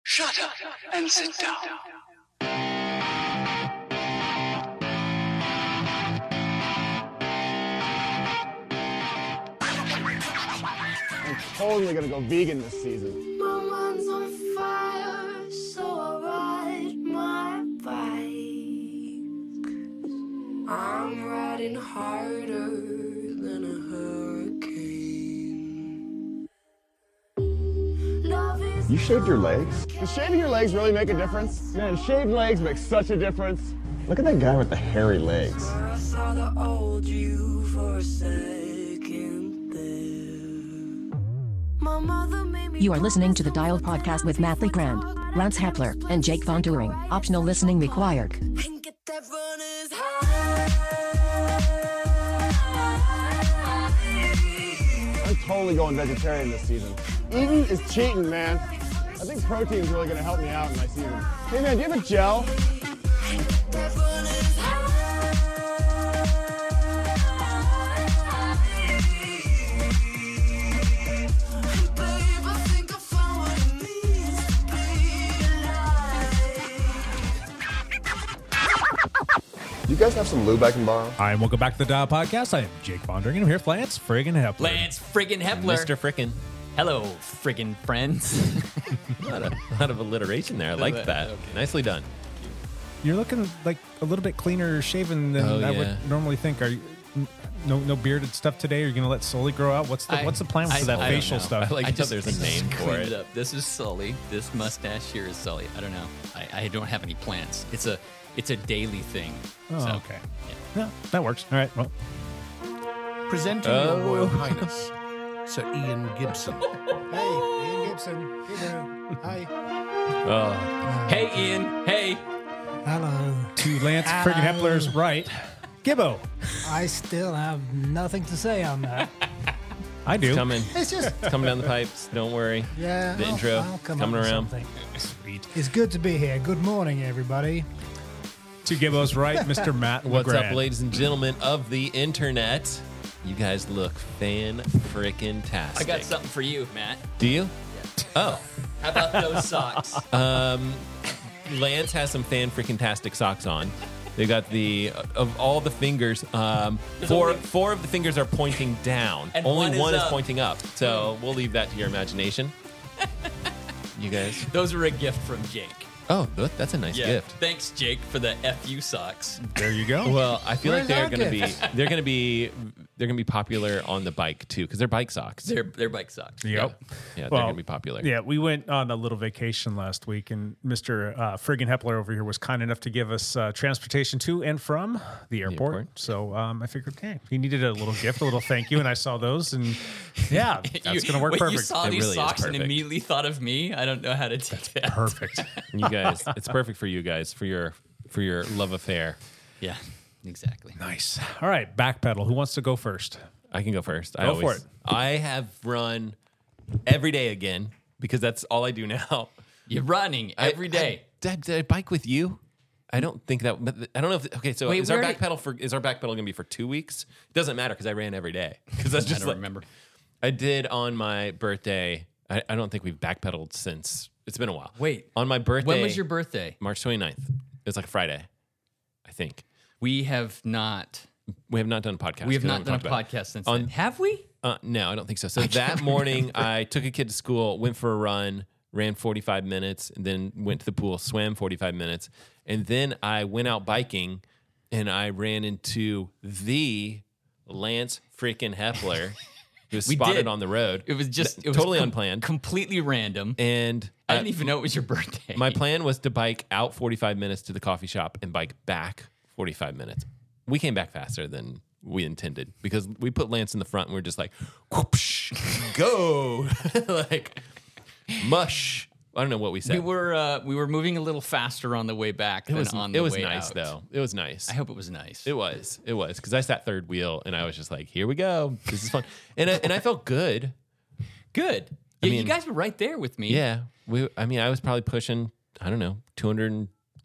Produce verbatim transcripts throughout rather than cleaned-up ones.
Shut up and sit down. I'm totally gonna go vegan this season. My mind's on fire, so I ride my bike. I'm riding harder than a hurricane. Love is You shaved your legs? Does shaving your legs really make a difference? Man, shaved legs make such a difference. Look at that guy with the hairy legs. I saw the old you for a second there. My mother made me You are listening to the Dial Podcast with Matt Lee Grand, Lance Hepler, and Jake Von Turing. Optional listening required. and get that runner's high. I'm totally going vegetarian this season. Eating is cheating, man. I think protein's really gonna help me out in my season. Hey man, do you have a gel? That runner's high. Babe, I think I found what it means to be alive. You guys have some lube I can borrow? Hi, and welcome back to the Dial Podcast. I am Jake Von Turing, and I'm here with Lance friggin' Hepler. Lance friggin' Hepler. Mister Frickin'. Hello, friggin' friends. A lot of, a lot of alliteration there. I like that. Okay. Nicely done. You're looking like a little bit cleaner shaven than Oh, I yeah. would normally think. Are you no no bearded stuff today? Are you going to let Sully grow out? What's the I- what's the plan I- for that I don't facial know. stuff? I like I how just, there's a I just name for cleaned it. up. This is Sully. This mustache here is Sully. I don't know. I, I don't have any plans. It's a it's a daily thing. oh, So, okay. Yeah, that works. All right. Well, Presenting Oh. your Royal Highness, Sir Ian Gibson. Hey, Ian Gibson. Hey there. Hi. Oh, Hey, Ian. Hey. Hello. to Lance friggin' Hepler's right, Gibbo. I still have nothing to say on that. I do. coming. It's just, It's coming down the pipes. Don't worry. yeah. The I'll- intro I'll come coming up with around. something. Sweet. It's good to be here. Good morning, everybody. To Gibbo's right, Mister Matt What's LeGrand. up, ladies and gentlemen of the internet? You guys look fan frickin' tastic. I got something for you, Matt. Do you? Oh. How about those socks? Um, Lance has some fan freaking tastic socks on. They got the of all the fingers. Um, four only- four of the fingers are pointing down. And Only one is one is up. pointing up. So we'll leave that to your imagination. You guys. Those are a gift from Jake. Oh, look, that's a nice Yeah. gift. Thanks, Jake, for the F U socks. There you go. Well, I feel Where's like they're our gonna gift? be they're gonna be they're gonna be popular on the bike too because they're bike socks. They're they're bike socks. Yep. Yeah, they're Well, gonna be popular. Yeah, we went on a little vacation last week, and Mister Uh, friggin' Hepler over here was kind enough to give us uh, transportation to and from the airport. airport. So um, I figured, hey, he needed a little gift, a little thank you, and I saw those, and yeah, that's You- going to work when perfect. You saw It these really is socks and perfect. immediately thought of me. I don't know how to take that. Perfect. You guys, it's perfect for you guys for your for your love affair. Yeah, exactly. Nice. All right, backpedal. Who wants to go first? I can go first. I Go for always, it. I have run every day again because that's all I do now. You're running I- every day. I, did, I, did I bike with you? I don't think that. But I don't know if. Okay, so Wait, is our where back did- pedal for is our back pedal going to be for two weeks? It doesn't matter because I ran every day. Because that's I just don't like, remember. I did on my birthday. I, I don't think we've backpedaled since it's been a while. Wait, on my birthday. When was your birthday? March twenty-ninth. It was like a Friday, I think. We have not. We have not done a podcast. We have 'cause I not haven't done a talked about it. podcast since On- then. Have we? Uh, no, I don't think so. So that morning, I took a kid to school, went for a run, ran forty-five minutes, and then went to the pool, swam forty-five minutes. And then I went out biking, and I ran into the Lance freaking Hepler, who was We spotted did. on the road. It was just Th- it was totally com- unplanned. completely random. And I uh, didn't even know it was your birthday. my plan was to bike out forty-five minutes to the coffee shop and bike back forty-five minutes. We came back faster than we intended because we put Lance in the front and we're just like, whoopsh, go, like mush. I don't know what we said. we were uh, we were moving a little faster on the way back it than was on the it was way nice out. though. It was nice. I hope it was nice. It was. It was because I sat third wheel and I was just like, here we go. This is fun, and I, and I felt good. Good. I Yeah, mean- you guys were right there with me. Yeah, we. I mean, I was probably pushing. I don't know, two hundred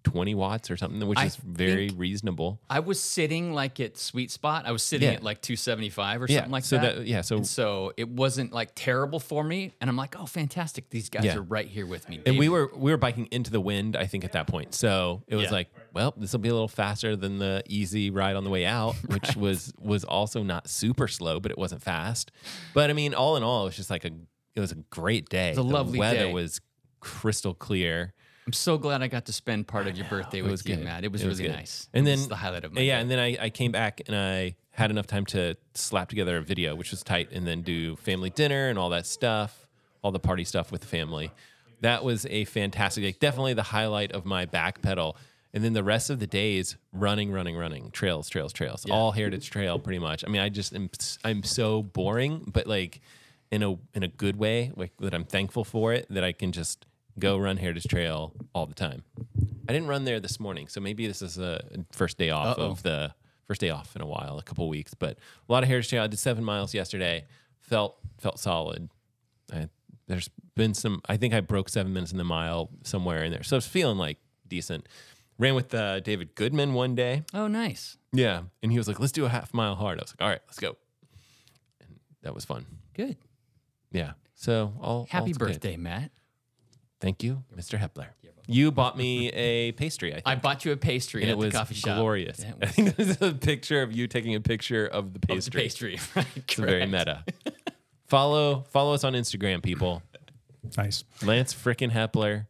twenty watts or something, which I is very think- reasonable. I was sitting like at sweet spot. I was sitting Yeah. at like two seventy-five or Yeah, something like so that. that- yeah, so- And so it wasn't like terrible for me. And I'm like, oh, fantastic. These guys Yeah. are right here with me. And we baby. were we were biking into the wind, I think, at that point. So it was Yeah. like, well, this will be a little faster than the easy ride on the way out, which was was also not super slow, but it wasn't fast. But I mean, all in all, it was just like a it was a great day. It was a the lovely weather day. was crystal clear. I'm so glad I got to spend part of your birthday It with was you, good. Matt. It was It was really good. nice. And It then was the highlight of my yeah, day. and then I, I came back and I had enough time to slap together a video, which was tight, and then do family dinner and all that stuff, all the party stuff with the family. That was a fantastic, like, definitely the highlight of my back pedal. And then the rest of the days, running, running, running, trails, trails, trails, all Heritage Trail, pretty much. I mean, I just am I'm so boring, but like in a in a good way, like that I'm thankful for it, that I can just go run Heritage Trail all the time. I didn't run there this morning, so maybe this is a first day off Uh-oh. of the first day off in a while, a couple weeks. But a lot of Heritage Trail. I did seven miles yesterday. Felt felt solid. I, there's been some. I think I broke seven minutes in the mile somewhere in there, so I was feeling like decent. Ran with uh, David Goodman one day. Oh, nice. Yeah, and he was like, "Let's do a half mile hard." I was like, "All right, let's go." And that was fun. Good. Yeah. So all Happy all's good. birthday, Matt. Thank you, Mister Hepler. You bought me a pastry, I think. I bought you a pastry and at it was the coffee shop. glorious. Yeah, it I was- think there's a picture of you taking a picture of the of the pastry. pastry. Right, It's very meta. follow follow us on Instagram, people. Nice. Lance frickin' Hepler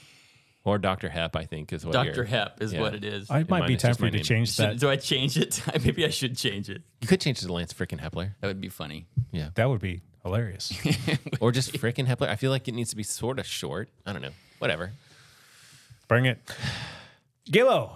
or Doctor Hep, I think is what Doctor you're- Hep is yeah. what it is. I might mine be is time just for my you to name. change Should- that. do I change it? Maybe I should change it. You could change it to Lance frickin' Hepler. That would be funny. Yeah. That would be hilarious. Or just frickin' Hepler. I feel like it needs to be sort of short. I don't know. Whatever. Bring it. Gillo.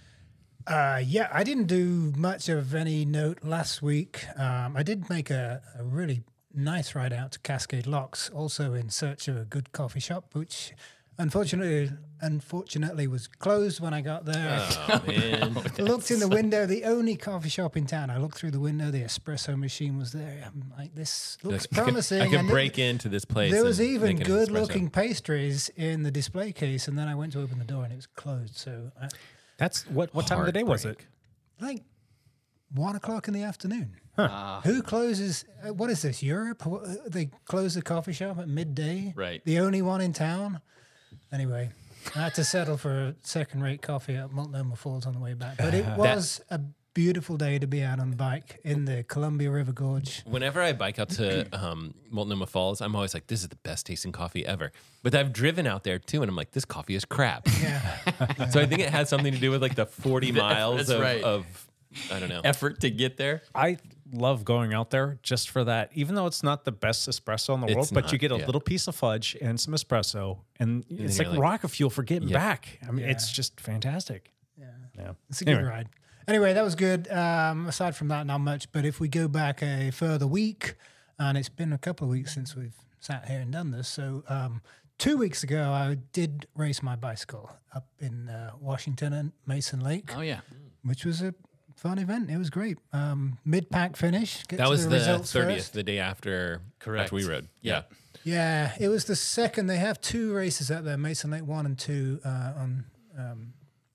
Uh, yeah, I didn't do much of any note last week. Um, I did make a, a really nice ride out to Cascade Locks, also in search of a good coffee shop, which unfortunately unfortunately was closed when I got there. Oh, man. I looked in the window, the only coffee shop in town. I looked through the window, the espresso machine was there. I'm like, this looks Like, I could- promising. I could, And it- break into this place. There was and even make an good espresso. looking pastries in the display case, and then I went to open the door and it was closed. So, I, That's what what time of the day was it? like one o'clock in the afternoon. Who closes? Uh, what is this? Europe? What, uh, they close the coffee shop at midday. Right. The only one in town. Anyway, I had to settle for a second-rate coffee at Multnomah Falls on the way back. But it was a beautiful day to be out on the bike in the Columbia River Gorge. Whenever I bike out to um, Multnomah Falls, I'm always like, this is the best tasting coffee ever. But I've driven out there too, and I'm like, this coffee is crap. Yeah. So I think it has something to do with like the forty miles That's of, right. of, I don't know. Effort to get there. I love going out there just for that, even though it's not the best espresso in the world, It's but you not, get a yeah. little piece of fudge and some espresso, and it's you're like, like- rocket fuel for getting Yeah. back. I mean, Yeah. it's just fantastic. Yeah. Yeah. It's a good Anyway. ride. Anyway, that was good. Um, aside from that, not much. But if we go back a further week, and it's been a couple of weeks since we've sat here and done this. So um, two weeks ago, I did race my bicycle up in uh, Washington and Mason Lake, Oh, yeah. which was a fun event. It was great. Um, mid-pack finish. Get That to was the, the results thirtieth, first. the day after, Correct. after we rode. Yeah. Yeah, it was the second. They have two races up there, Mason Lake one and two uh, on, um,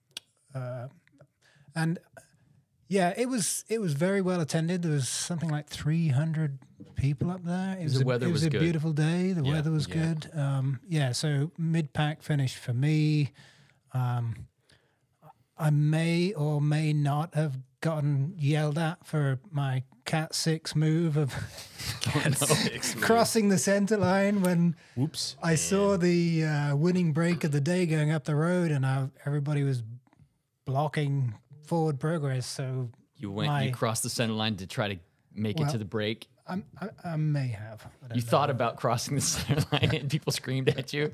uh, and yeah, it was it was very well attended. There was something like three hundred people up there. It was The a, weather it was, was a good. beautiful day. The Yeah, weather was yeah. good. Um, yeah, so mid pack finish for me. Um, I may or may not have gotten yelled at for my cat six move of crossing the center line when Whoops. I saw the uh, winning break of the day going up the road, and I, everybody was blocking forward progress. So You went, my, you crossed the center line to try to make it Well, to the break. I'm, I, I may have. I don't You know. thought about crossing the center line and people screamed at you.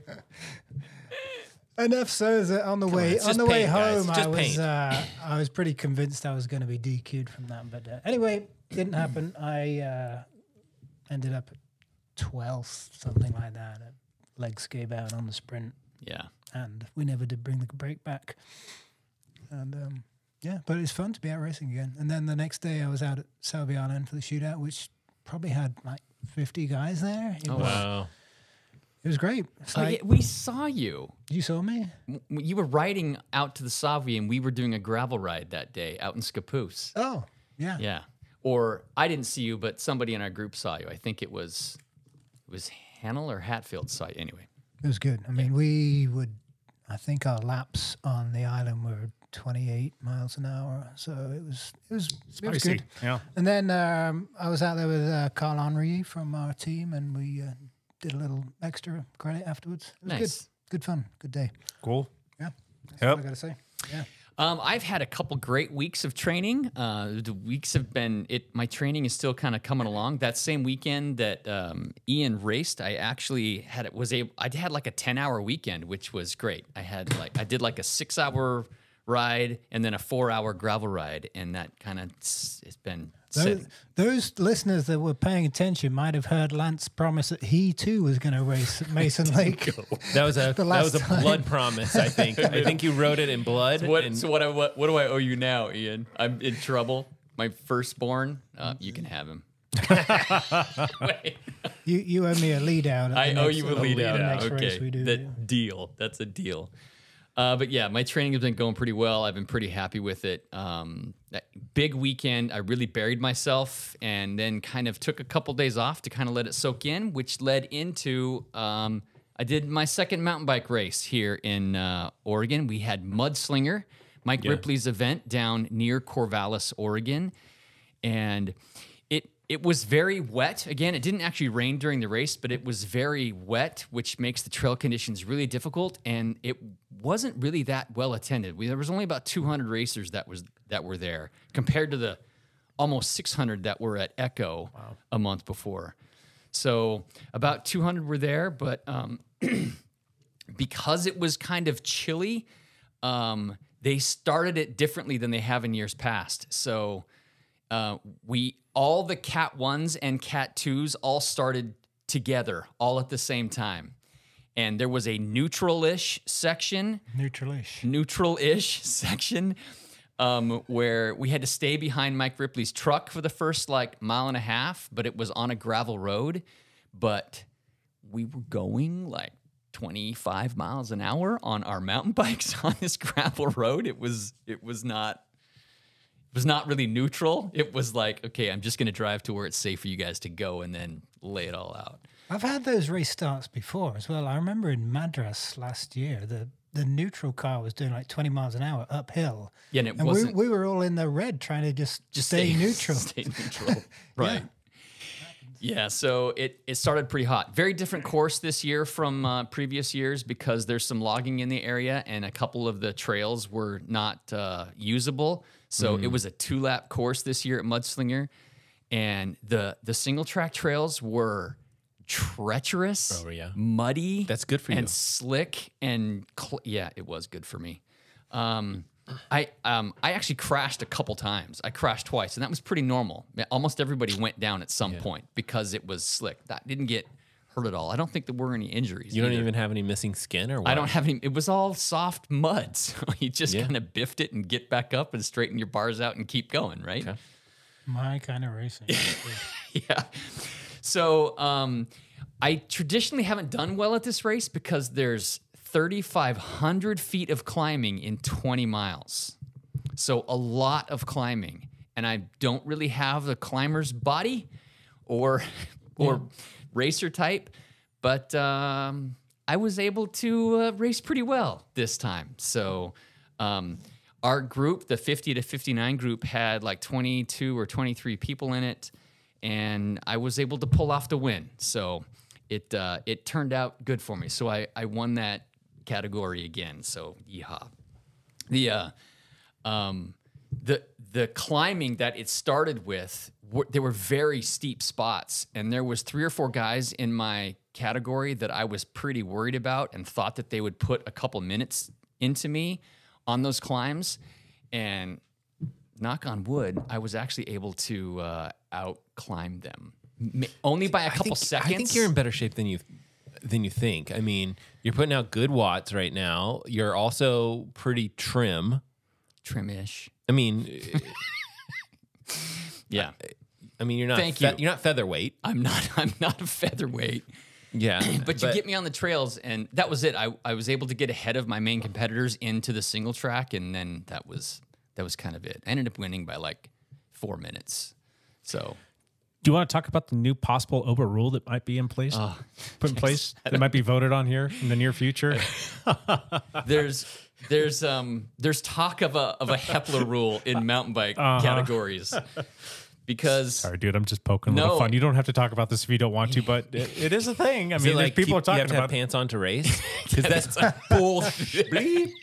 Enough so that on the way it's on just the way paint, guys. home, I Just was paint. uh, I was pretty convinced I was going to be D Q'd from that. But uh, anyway, didn't happen. I uh, ended up at twelfth, something like that. Legs gave out on the sprint, Yeah. and we never did bring the break back. And um, yeah, but it was fun to be out racing again. And then the next day, I was out at Salviano for the shootout, which probably had like fifty guys there. It Oh, was, Wow. It was great. It's Oh, like, yeah, we saw you. you saw me? W- You were riding out to the Savoy, and we were doing a gravel ride that day out in Scappoose. Oh, yeah. Yeah. Or I didn't see you, but somebody in our group saw you. I think it was it was Hannell or Hatfield saw you. Anyway. It was good. I mean, we would, I think our laps on the island were twenty-eight miles an hour. So it was, it was, it was Spicy, good. yeah. And then um, I was out there with uh, Carl Henry from our team, and we uh, did a little extra credit afterwards. It was Nice. good. Good fun. Good day. Cool. Yeah. That's Yep. all I got to say. Yeah. Um, I've had a couple great weeks of training. Uh, the weeks have been it. My training is still kind of coming along. That same weekend that um, Ian raced, I actually had it was able. I had like a ten hour weekend, which was great. I had like I did like a six hour ride and then a four hour gravel ride, and that kind of it's been. Those, set. those listeners that were paying attention might have heard Lance promise that he too was going to race at Mason Lake. That was a The that last was a time. blood promise. I think. I think you wrote it in blood. What, and- so what, I, what? What do I owe you now, Ian? I'm in trouble. My firstborn. Uh, you can have him. Wait. You you owe me a lead out. At I the owe next- you a the lead out. next Okay, race we do. that yeah. deal. That's a deal. Uh, but yeah, my training has been going pretty well. I've been pretty happy with it. Um, that big weekend, I really buried myself, and then kind of took a couple days off to kind of let it soak in, which led into um, I did my second mountain bike race here in uh, Oregon. We had Mudslinger, Mike Ripley's event down near Corvallis, Oregon, and it it was very wet. Again, it didn't actually rain during the race, but it was very wet, which makes the trail conditions really difficult. And it wasn't really that well attended. We, there was only about two hundred racers that was that were there compared to the almost six hundred that were at Echo a month before. So about two hundred were there, but um, because it was kind of chilly, um, they started it differently than they have in years past. So uh, we all the Cat ones and Cat twos all started together, all at the same time. And there was a neutral-ish section, Neutral-ish. neutral-ish section, um, where we had to stay behind Mike Ripley's truck for the first like mile and a half, but it was on a gravel road. But we were going like twenty-five miles an hour on our mountain bikes on this gravel road. It was it was not it was not really neutral. It was like, okay, I'm just going to drive to where it's safe for you guys to go and then lay it all out. I've had those race starts before as well. I remember in Madras last year, the, the neutral car was doing like twenty miles an hour uphill. Yeah, and it and wasn't- we, we were all in the red trying to just, Just stay, neutral. Stay neutral. Right. Yeah, so it, it started pretty hot. Very different course this year from uh, previous years because there's some logging in the area and a couple of the trails were not uh, usable. So it was a two-lap course this year at Mudslinger. And the the single track trails were treacherous, Oh, yeah. muddy. That's good for you. And slick and cl- yeah, it was good for me. Um, I um I actually crashed a couple times. I crashed twice, and that was pretty normal. Almost everybody went down at some point because it was slick. That didn't get hurt at all. I don't think there were any injuries. You don't either. even have any missing skin, or what? I don't have any. It was all soft mud, so you just Yeah. kind of biffed it and get back up and straighten your bars out and keep going, right? Okay. My kind of racing. Yeah. So um, I traditionally haven't done well at this race because there's thirty-five hundred feet of climbing in twenty miles. So a lot of climbing. And I don't really have the climber's body or or racer type, but um, I was able to uh, race pretty well this time. So um, our group, the fifty to fifty-nine group, had like twenty-two or twenty-three people in it, and I was able to pull off the win. So it uh, it turned out good for me. So I, I won that category again. So yeehaw. The uh, um, the the climbing that it started with, were, there were very steep spots, and there was three or four guys in my category that I was pretty worried about and thought that they would put a couple minutes into me on those climbs. And knock on wood, I was actually able to uh, out climb them, M- only by a couple I think, seconds. I think you're in better shape than you than you think. I mean, you're putting out good watts right now. You're also pretty trim. Trim-ish. I mean, Yeah. I mean, you're not Thank fe- you. you're not featherweight. I'm not I'm not a featherweight. Yeah. but you get me on the trails, and that was it. I, I was able to get ahead of my main competitors into the single track, and then that was that was kind of it. I ended up winning by like four minutes. So, Do you want to talk about the new possible Oba rule that might be in place, Oh, put in place, that might be voted on here in the near future? there's there's um there's talk of a of a Hepler rule in mountain bike Uh-huh. categories because Sorry, dude, I'm just poking a No. little fun. You don't have to talk about this if you don't want to, but it, it is a thing. I Is mean, it there's like people keep- are talking you have to about have pants on to race? Because that's bullshit.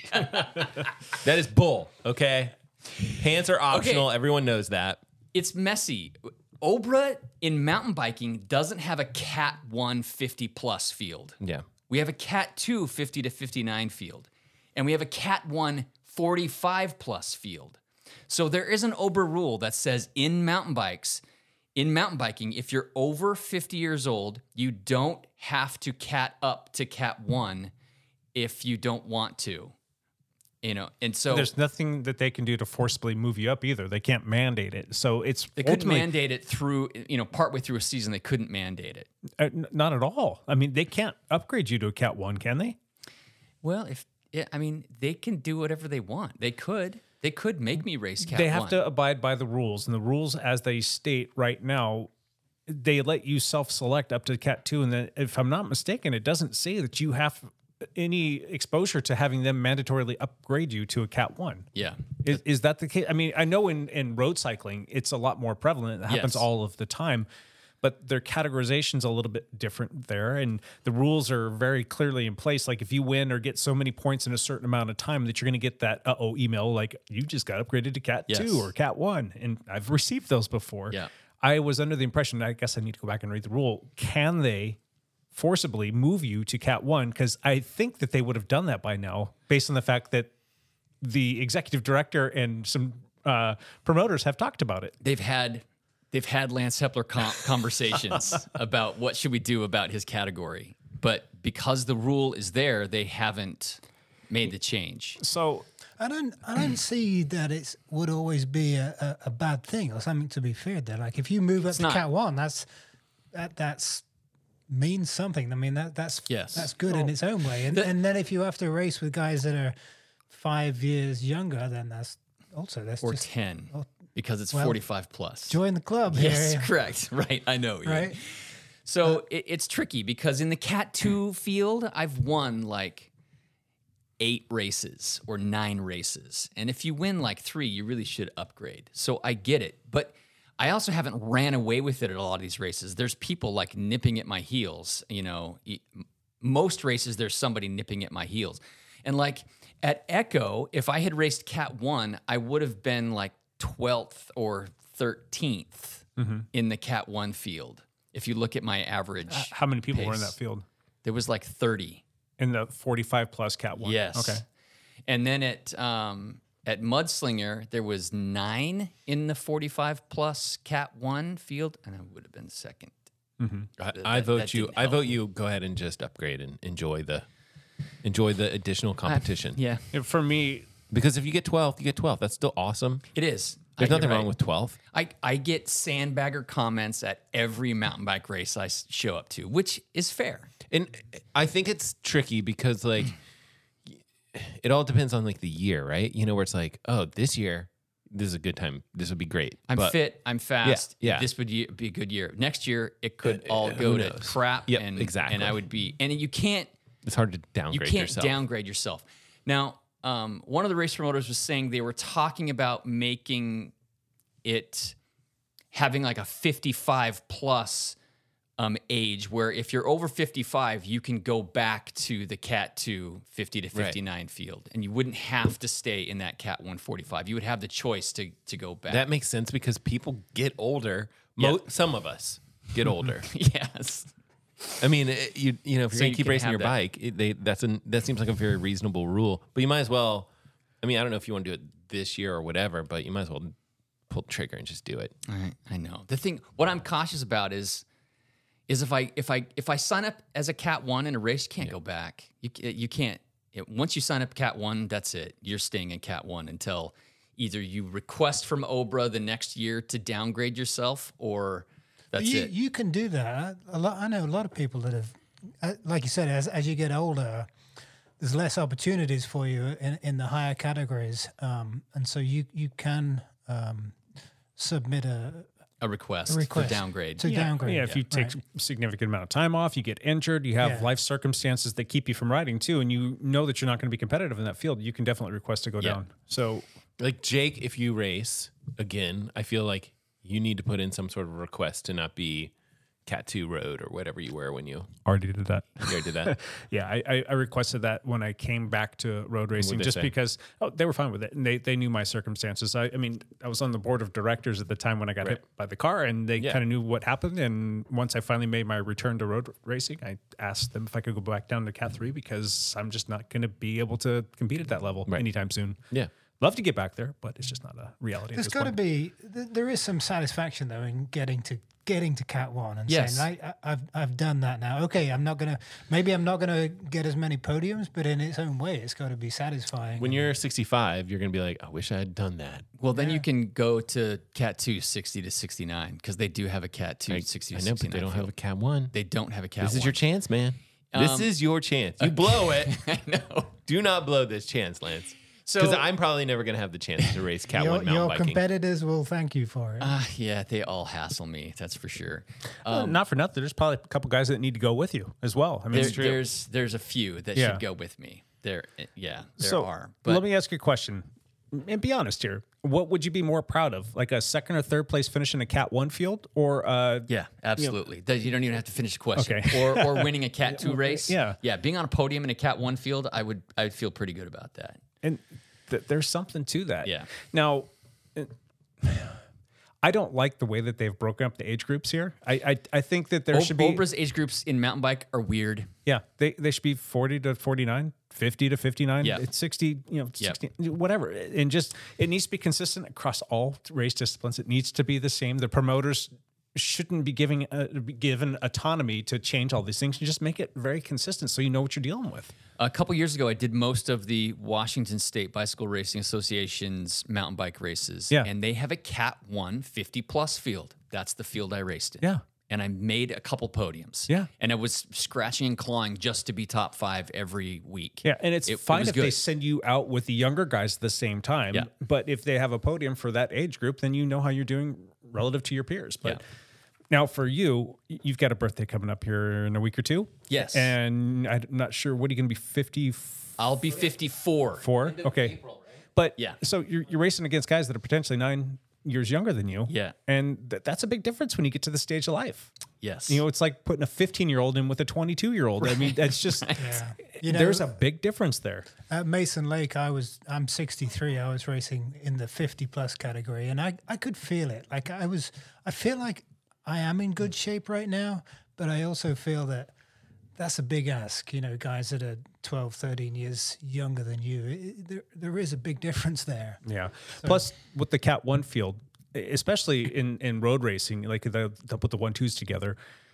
That is bull. Okay, pants are optional. Okay. Everyone knows that. it's messy. Obra in mountain biking doesn't have a Cat one fifty plus field. Yeah. We have a Cat two fifty to fifty-nine field, and we have a Cat one forty-five plus field. So there is an Ober rule that says in mountain bikes, in mountain biking, if you're over fifty years old, you don't have to Cat up to Cat one if you don't want to. You know, and so there's nothing that they can do to forcibly move you up either. They can't mandate it. So it's they couldn't ultimately- mandate it through, you know, partway through a season, they couldn't mandate it. Uh, n- not at all. I mean, they can't upgrade you to a Cat one, can they? Well, if yeah, I mean, they can do whatever they want. They could. They could make me race Cat They have one. to abide by the rules, and the rules as they state right now, they let you self-select up to Cat two, and then, if I'm not mistaken, it doesn't say that you have any exposure to having them mandatorily upgrade you to a Cat one. Yeah. Is, is that the case? I mean, I know in, in road cycling, it's a lot more prevalent. It happens Yes. all of the time, but their categorization's a little bit different there. And the rules are very clearly in place. Like if you win or get so many points in a certain amount of time that you're going to get that uh-oh email, like you just got upgraded to Cat Yes. two or Cat one. And I've received those before. Yeah. I was under the impression, I guess I need to go back and read the rule. Can they forcibly move you to Cat one? Because I think that they would have done that by now, based on the fact that the executive director and some uh, promoters have talked about it. They've had they've had Lance Hepler com- conversations about what should we do about his category, but because the rule is there, they haven't made the change. So I don't, I don't see that it would always be a, a, a bad thing or something to be feared there. Like if you move up It's to not. Cat one, that's that that's means something. I mean that that's Yes. that's good in its own way. And The- and then if you have to race with guys that are five years younger, then that's also that's Or just ten, oh, because it's well, forty-five plus. join the club Yes, here, correct. Right, I know. yeah. right? So it, it's tricky because in the Cat two field, I've won like eight races or nine races. And if you win like three, you really should upgrade. So I get it. But I also haven't ran away with it at a lot of these races. There's people like nipping at my heels. You know, e- most races, there's somebody nipping at my heels. And like at Echo, if I had raced Cat one, I would have been like twelfth or thirteenth in the Cat one field. If you look at my average, how many people were in pace. that field? There was like thirty. In the forty-five plus Cat one? Yes. Okay. And then at um, at Mudslinger, there was nine in the forty-five plus Cat one field, and I would have been second. I, That- I that- vote that you. didn't I help. vote you. Go ahead and just upgrade and enjoy the enjoy the additional competition. Yeah, And for me, Because if you get twelfth, you get twelfth. That's still awesome. it is. There's I- nothing you're wrong right. with twelfth. I, I get sandbagger comments at every mountain bike race I s- show up to, which is fair. And I think it's tricky because like it all depends on like the year, right? You know, where it's like, oh, this year, this is a good time. This would be great. I'm But fit. I'm fast. yeah. This would ye- be a good year. Next year, it could Uh, all uh, go who to knows? crap. Yep, and, exactly. And I would be, and you can't, It's hard to you downgrade can't yourself. downgrade yourself. Now, um, one of the race promoters was saying they were talking about making it having like a fifty-five plus um, age where if you're over fifty-five, you can go back to the Cat two fifty to fifty-nine field, and you wouldn't have to stay in that Cat one forty-five. You would have the choice to to go back. That makes sense because people get older. Mo- Yeah. Some of us get older. yes. I mean, it, you you know, if you're So gonna you keep can racing have your that. bike, it, they that's an that seems like a very reasonable rule. But you might as well. I mean, I don't know if you want to do it this year or whatever, but you might as well pull the trigger and just do it. I, I know. The thing, what I'm cautious about is, is if I if I if I sign up as a Cat one in a race, you can't go back. You ca- you can't. It, once you sign up Cat one, that's it. You're staying in Cat one until either you request from Obra the next year to downgrade yourself, or that's you, it. you can do that. A lot. I know a lot of people that have uh, like you said, as as you get older, there's less opportunities for you in, in the higher categories, um, and so you you can um, submit a, A request, a request for downgrade. to Yeah, downgrade. yeah, if you take Right. a significant amount of time off, you get injured, you have Yeah. life circumstances that keep you from riding too, and you know that you're not going to be competitive in that field, you can definitely request to go Yeah. down. So Like Jake, if you race again, I feel like you need to put in some sort of request to not be Cat two road or whatever you wear when you, already did that. you already did that. Yeah, I, I, I requested that when I came back to road racing, they just say? because oh, they were fine with it, and they, they knew my circumstances. I, I mean, I was on the board of directors at the time when I got Right. hit by the car, and they Yeah. kind of knew what happened. And once I finally made my return to road racing, I asked them if I could go back down to Cat three because I'm just not going to be able to compete at that level Right. anytime soon. Yeah. Love to get back there, but it's just not a reality. There's at this got to point. be th- there is some satisfaction though in getting to getting to Cat One and Yes. saying I, I, I've I've done that now. Okay, I'm not gonna maybe I'm not gonna get as many podiums, but in its own way, it's got to be satisfying. When you're sixty-five, you're going to be like, I wish I had done that. Well, then you can go to Cat two sixty to sixty-nine because they do have a Cat two I, sixty I to know, but sixty-nine. they don't have a field. Cat one. They don't have a Cat This is one. your chance, man. this Um, is your chance. You blow it. I know. Do not blow this chance, Lance. So- Because I'm probably never going to have the chance to race Cat your, one mountain your biking. competitors will thank you for it. Uh, yeah, they all hassle me. That's for sure. Well, Um, not for nothing. There's probably a couple guys that need to go with you as well. I mean, there, there's there's a few that Yeah. should go with me. There, yeah, there so are. let But me ask you a question, and be honest here. What would you be more proud of, like a second or third place finish in a Cat One field, or uh, yeah, absolutely. That you don't even have to finish the question. Okay. Or or winning a Cat two race. Yeah. yeah. Being on a podium in a Cat one field, I would I would feel pretty good about that. and th- there's something to that. Yeah. Now, uh, I don't like the way that they've broken up the age groups here. I I, I think that there O- should be Obra's age groups in mountain bike are weird. yeah they they should be forty to forty-nine, fifty to fifty-nine, Yeah. it's sixty, you know, Yep. sixty, whatever, and just it needs to be consistent across all race disciplines. It needs to be the same. The promoters shouldn't be giving uh, be given autonomy to change all these things. You just make it very consistent so you know what you're dealing with. A couple years ago, I did most of the Washington State Bicycle Racing Association's mountain bike races. Yeah. And they have a Cat one fifty plus field. That's the field I raced in. Yeah. And I made a couple podiums. Yeah. And I was scratching and clawing just to be top five every week. Yeah, and it's It- it fine was if they good. send you out with the younger guys at the same time. Yeah. But if they have a podium for that age group, then you know how you're doing relative to your peers. But Yeah. now for you, y- you've got a birthday coming up here in a week or two. Yes. And I'm not sure, what are you going to be, fifty-four? I'll be fifty-four. Okay. But Yeah. so you're, you're racing against guys that are potentially nine years younger than you. Yeah. And th- that's a big difference when you get to the stage of life. Yes. You know, it's like putting a fifteen year old in with a twenty-two year old. I mean, that's just, Yeah. You know, there's a big difference there. At Mason Lake, I was I'm sixty-three. I was racing in the fifty plus category, and I I could feel it. Like I was, I feel like I am in good shape right now, but I also feel that that's a big ask. You know, guys that are twelve, thirteen years younger than you, it, there there is a big difference there. Yeah. Plus, with the Cat One field, especially in, in road racing, like the, they'll put the one twos together.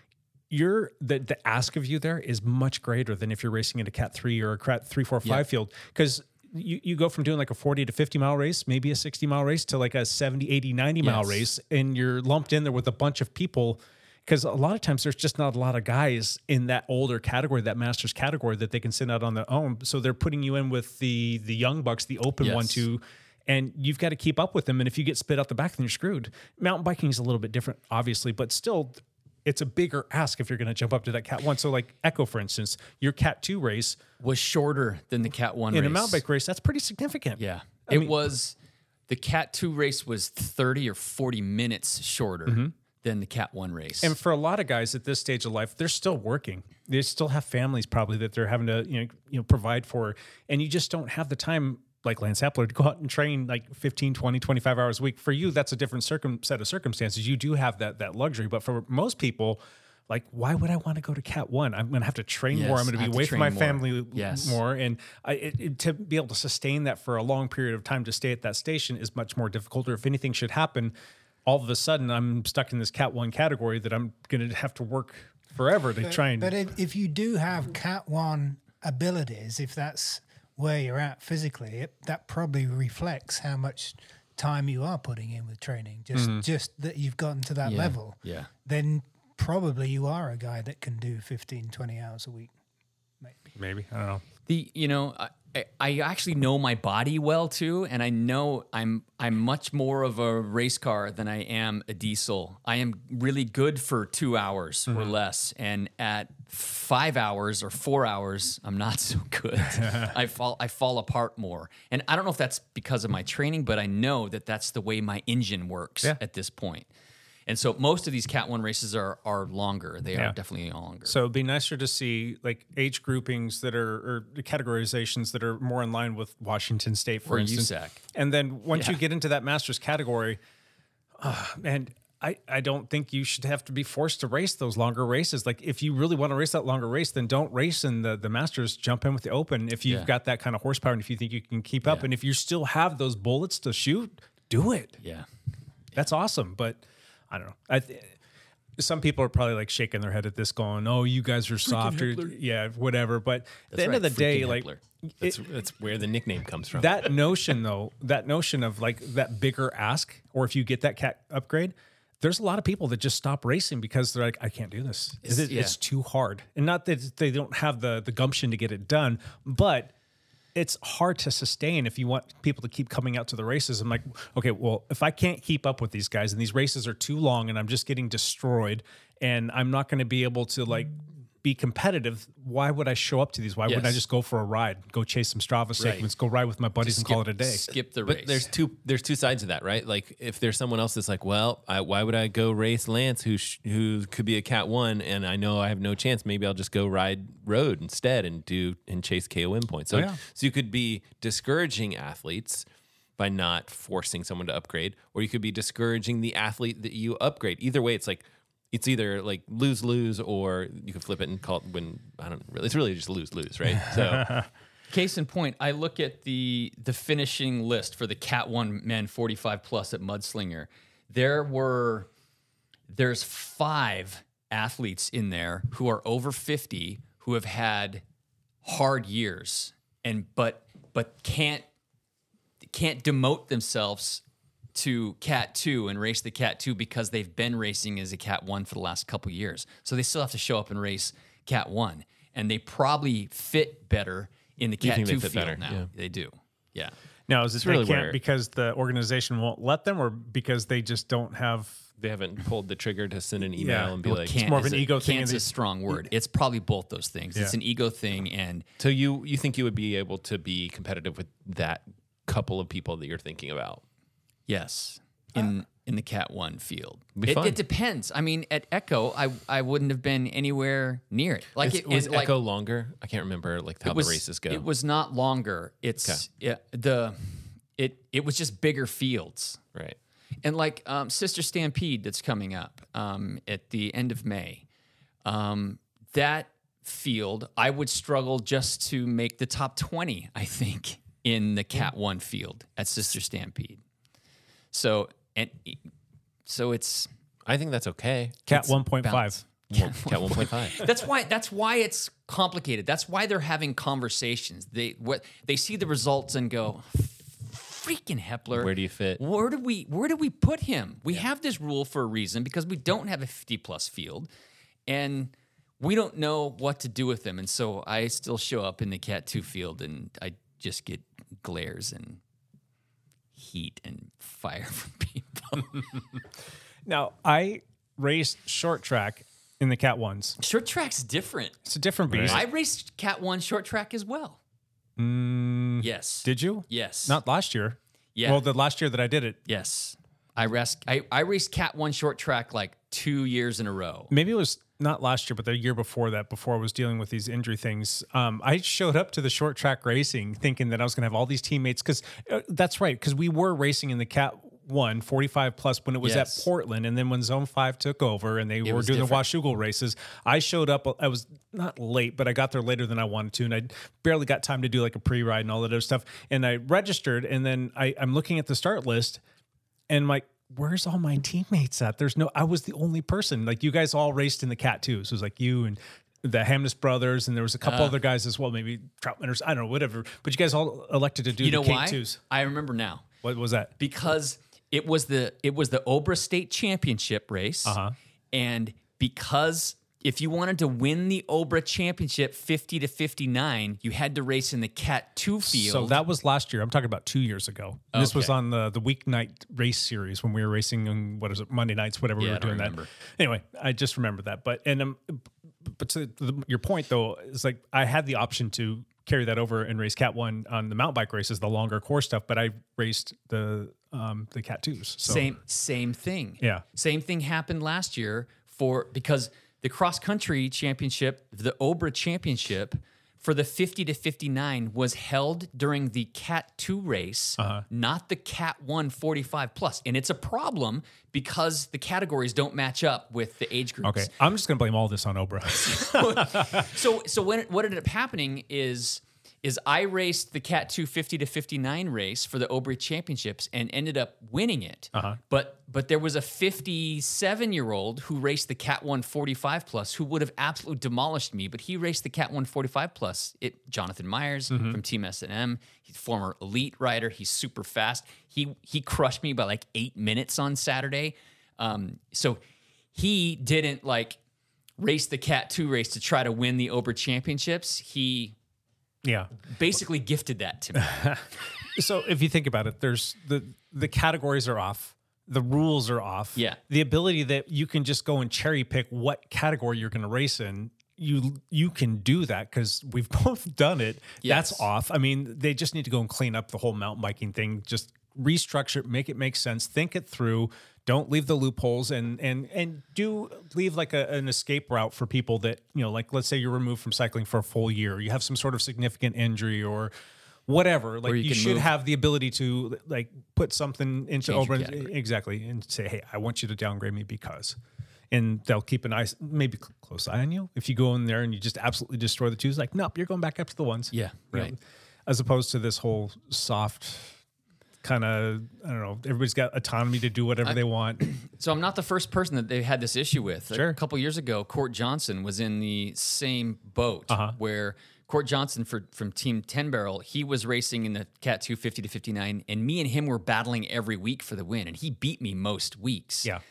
You're the the ask of you there is much greater than if you're racing in a Cat Three or a Cat Three, Four, Five Yeah. field, because you, you go from doing like a forty to fifty mile race, maybe a sixty mile race, to like a seventy, eighty, ninety mile Yes. race, and you're lumped in there with a bunch of people. Because a lot of times there's just not a lot of guys in that older category, that masters category, that they can send out on their own. So they're putting you in with the the young bucks, the open Yes. one, two, and you've got to keep up with them. And if you get spit out the back, then you're screwed. Mountain biking is a little bit different, obviously, but still, it's a bigger ask if you're going to jump up to that Cat One. So, like Echo, for instance, your Cat Two race Was shorter than the Cat one in race. a mountain bike race, that's pretty significant. Yeah. I it mean- was, the Cat two race was thirty or forty minutes shorter than the Cat one race. And for a lot of guys at this stage of life, they're still working. They still have families probably that they're having to you know you know provide for, and you just don't have the time, like Lance Hepler, to go out and train like fifteen, twenty, twenty-five hours a week. For you, that's a different circum set of circumstances. You do have that that luxury, but for most people, like, why would I want to go to Cat One? I'm going to have to train Yes, more. I'm going I to be have to away from train my more. family Yes. more, and I, it, it, to be able to sustain that for a long period of time to stay at that station is much more difficult. Or if anything should happen, all of a sudden I'm stuck in this Cat One category that I'm going to have to work forever to try and. But if, if you do have Cat One abilities, if that's where you're at physically, it, that probably reflects how much time you are putting in with training. Just just that you've gotten to that Yeah, level. yeah. Then probably you are a guy that can do fifteen, twenty hours a week. Maybe. Maybe. I don't know. The you know I, I actually know my body well too, and I know I'm I'm much more of a race car than I am a diesel. I am really good for two hours mm-hmm. or less, and at five hours or four hours, I'm not so good. I fall I fall apart more, and I don't know if that's because of my training, but I know that that's the way my engine works yeah. at this point. And so most of these Cat one races are are longer. They Yeah. are definitely longer. So it'd be nicer to see like age groupings that are or categorizations that are more in line with Washington State, for Or instance. U S A C. And then once Yeah. you get into that Masters category, uh, and I, I don't think you should have to be forced to race those longer races. Like if you really want to race that longer race, then don't race in the, the Masters. Jump in with the Open if you've Yeah. got that kind of horsepower and if you think you can keep up. Yeah. And if you still have those bullets to shoot, do it. yeah. That's awesome. But I don't know. I th- some people are probably like shaking their head at this going, oh, you guys are softer. Yeah, whatever. But at the end right, of the day, freaking like Hepler. That's, that's where the nickname comes from. that notion though, that notion of like that bigger ask, or if you get that cat upgrade, there's a lot of people that just stop racing because they're like, I can't do this. It's, It's- yeah. it's too hard. And not that they don't have the the gumption to get it done, but it's hard to sustain if you want people to keep coming out to the races. I'm like, okay, well, if I can't keep up with these guys and these races are too long and I'm just getting destroyed and I'm not going to be able to like be competitive, why would I show up to these? Why wouldn't I Yes. just go for a ride, go chase some Strava segments, go ride with my buddies and call it a day? Skip the But race. there's two there's two sides of that, right? Like if there's someone else that's like, well, I, why would I go race Lance, who sh- who could be a Cat one, and I know I have no chance. Maybe I'll just go ride road instead and do and chase K O M points. So Oh, yeah. so you could be discouraging athletes by not forcing someone to upgrade, or you could be discouraging the athlete that you upgrade. Either way, it's like it's either like lose lose, or you can flip it and call it when I don't really. It's really just lose lose, right? So. Case in point, I look at the the finishing list for the Cat one men forty-five plus at Mudslinger. There were there's five athletes in there who are over fifty who have had hard years and but but can't can't demote themselves to Cat two and race the Cat two because they've been racing as a Cat one for the last couple years. So they still have to show up and race Cat one, and they probably fit better in the You Cat think they two fit field better, now. yeah. They do. Yeah. Now, is it really they can't where- because the organization won't let them, or because they just don't have? They haven't pulled the trigger to send an email Yeah. and be Well, like, can't more of is an a- ego thing Can't's and a they- strong word. It's probably both those things. It's Yeah. an ego thing, and so you you think you would be able to be competitive with that couple of people that you're thinking about? yes, in in the Cat one field, Be it, fun. it depends. I mean, at Echo, I I wouldn't have been anywhere near it. Like Is- it was it, like, Echo longer? I can't remember like how it was, the races go. It was not longer. It's yeah, the it it was just bigger fields. right. And like um, Sister Stampede that's coming up um, at the end of May, um, that field, I would struggle just to make the top twenty, I think, in the Cat one field at Sister Stampede. So, and so it's I think that's okay. Cat one point five. balance. Well, Cat one point five. That's why. That's why it's complicated. That's why they're having conversations. They what they see the results and go, freaking Hepler. Where do you fit? Where do we where do we put him? We have this rule for a reason because we don't have a fifty plus field, and we don't know what to do with him. And so I still show up in the Cat two field, and I just get glares and heat and fire from people. Now, I raced short track in the Cat ones. Short track's different. It's a different beast. I raced Cat one short track as well. Mm, Yes. did you? Yes. Not last year. Yeah. Well, the last year that I did it, Yes. I raced I, I raced Cat one short track like two years in a row. maybe it was not last year, but the year before that, before I was dealing with these injury things, um, I showed up to the short track racing thinking that I was going to have all these teammates. Because uh, that's right, because we were racing in the Cat one forty-five plus when it was Yes. at Portland, and then when Zone five took over and they were was doing different. the Washougal races, I showed up. I was not late, but I got there later than I wanted to, and I barely got time to do like a pre-ride and all that other stuff. And I registered, and then I, I'm looking at the start list, and I'm like, where's all my teammates at? There's no, I was the only person. Like, you guys all raced in the Cat two. So it was like you and the Hamness brothers, and there was a couple Uh. other guys as well, maybe Troutman or I don't know, whatever. But you guys all elected to do You the know K why? twos. I remember now. What was that? Because it was the it was the Obra State Championship race. Uh-huh. And because if you wanted to win the Obra Championship fifty to fifty-nine, you had to race in the Cat two field. So that was last year. I'm talking about two years ago. And This was Okay. on the the weeknight race series when we were racing on, what is it, Monday nights, whatever we Yeah, were I don't doing remember. that. Anyway, I just remember that. But and um, but to the, your point though, is like I had the option to carry that over and race Cat one on the mountain bike races, the longer course stuff. But I raced the um, the Cat twos. So. Same same thing. Yeah. Same thing happened last year for because the cross country championship, the Obra Championship for the fifty to fifty-nine was held during the Cat two race, Uh-huh. not the Cat one forty-five plus. And it's a problem because the categories don't match up with the age groups. Okay, I'm just gonna blame all this on Obra. So so when it, what ended up happening is is I raced the Cat two fifty to fifty-nine race for the Obra Championships and ended up winning it. Uh-huh. But but there was a fifty-seven year old who raced the Cat one forty-five plus who would have absolutely demolished me. But he raced the Cat one forty-five plus. It Jonathan Myers Mm-hmm. from Team S and M. He's a former elite rider. He's super fast. He he crushed me by like eight minutes on Saturday. Um, so he didn't like race the Cat two race to try to win the Obra Championships. He Yeah. basically gifted that to me. So if you think about it, there's the the categories are off, the rules are off. Yeah. The ability that you can just go and cherry pick what category you're going to race in, you you can do that because we've both done it. Yes. That's off. I mean, they just need to go and clean up the whole mountain biking thing. Just restructure it, make it make sense, think it through. Don't leave the loopholes, and and and do leave like a, an escape route for people that, you know, like let's say you're removed from cycling for a full year, you have some sort of significant injury or whatever. Like you you, can should move- have the ability to like put something into Change your Obra category. exactly and say, hey, I want you to downgrade me because, and they'll keep an eye, maybe cl- close eye on you if you go in there and you just absolutely destroy the twos. Like, nope, you're going back up to the ones. Yeah, You know, right. as opposed to this whole soft kind of, I don't know, everybody's got autonomy to do whatever they want. So I'm not the first person that they had this issue with. Sure. A couple years ago, Court Johnson was in the same boat where Court Johnson for, from Team ten Barrel, he was racing in the Cat two fifty to fifty-nine, and me and him were battling every week for the win, and he beat me most weeks. Yeah.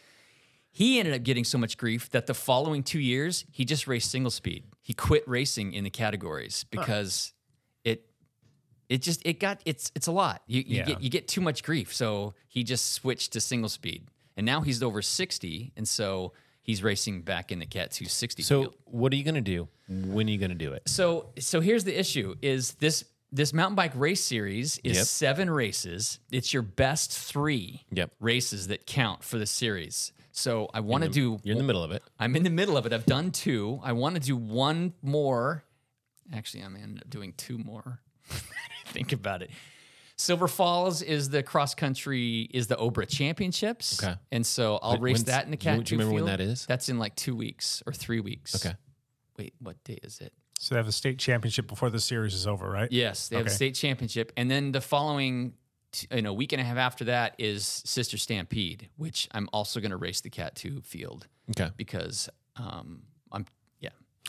He ended up getting so much grief that the following two years, he just raced single speed. He quit racing in the categories because it it just it got it's it's a lot. You, you Yeah. get you get too much grief. So he just switched to single speed. And now he's over sixty, and so he's racing back in the Cat two sixty So field. what are you going to do? When are you going to do it? So so here's the issue is this this mountain bike race series is Yep. seven races. It's your best three Yep. races that count for the series. So I want to do You're in the middle of it. I'm in the middle of it. I've done two. I want to do one more. Actually, I'm ended up doing two more. Think about it. Silver Falls is the cross country, is the Obra Championships. Okay. And so I'll But race when's- that in the do you- Cat do you two remember when field. that is? That's in like two weeks or three weeks. Okay. Wait, what day is it? So they have a state championship before the series is over, right? Yes, they have a Okay. state championship. And then the following, t- you know, week and a half after that is Sister Stampede, which I'm also going to race the Cat two field. Okay. Because um, I'm, yeah.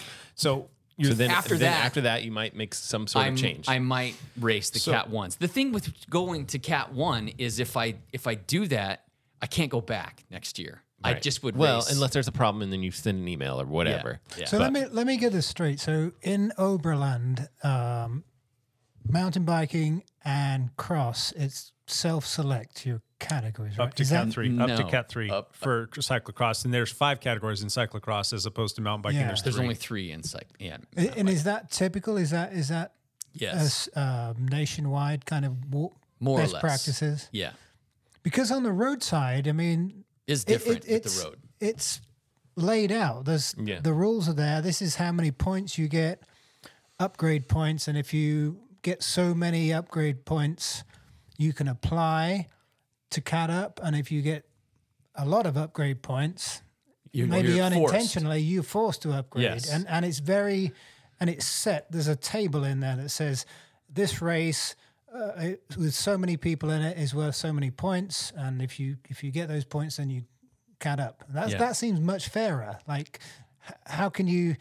So So then After then that- after that, you might make some sort I'm, of change. I might race the So- Cat ones. The thing with going to Cat one is if I if I do that, I can't go back next year. I Right. just would well, race. unless there's a problem, and then you send an email or whatever. Yeah. So let me let me get this straight. So in Oberland, um, mountain biking and cross, it's self-select your categories, right? up to Is cat that- three, up to No. cat three Up- for cyclocross, and there's five categories in cyclocross as opposed to mountain biking. Yeah. There's, There's three. only three in psych. Yeah. And and is that typical? Is that is that Yes. as um, nationwide kind of wa- More or best less. practices? Yeah. Because on the roadside, I mean, Is it- different it- with it's, the road. It's laid out. There's Yeah. the rules are there. This is how many points you get, upgrade points, and if you get so many upgrade points, you can apply to cat up. And if you get a lot of upgrade points, You're- maybe you're forced. unintentionally, you're forced to upgrade. Yes. And and it's very, and it's set. There's a table in there that says this race uh, it- with so many people in it is worth so many points, and if you if you get those points, then you cat up. That's, Yeah. That seems much fairer. Like, h- how can you?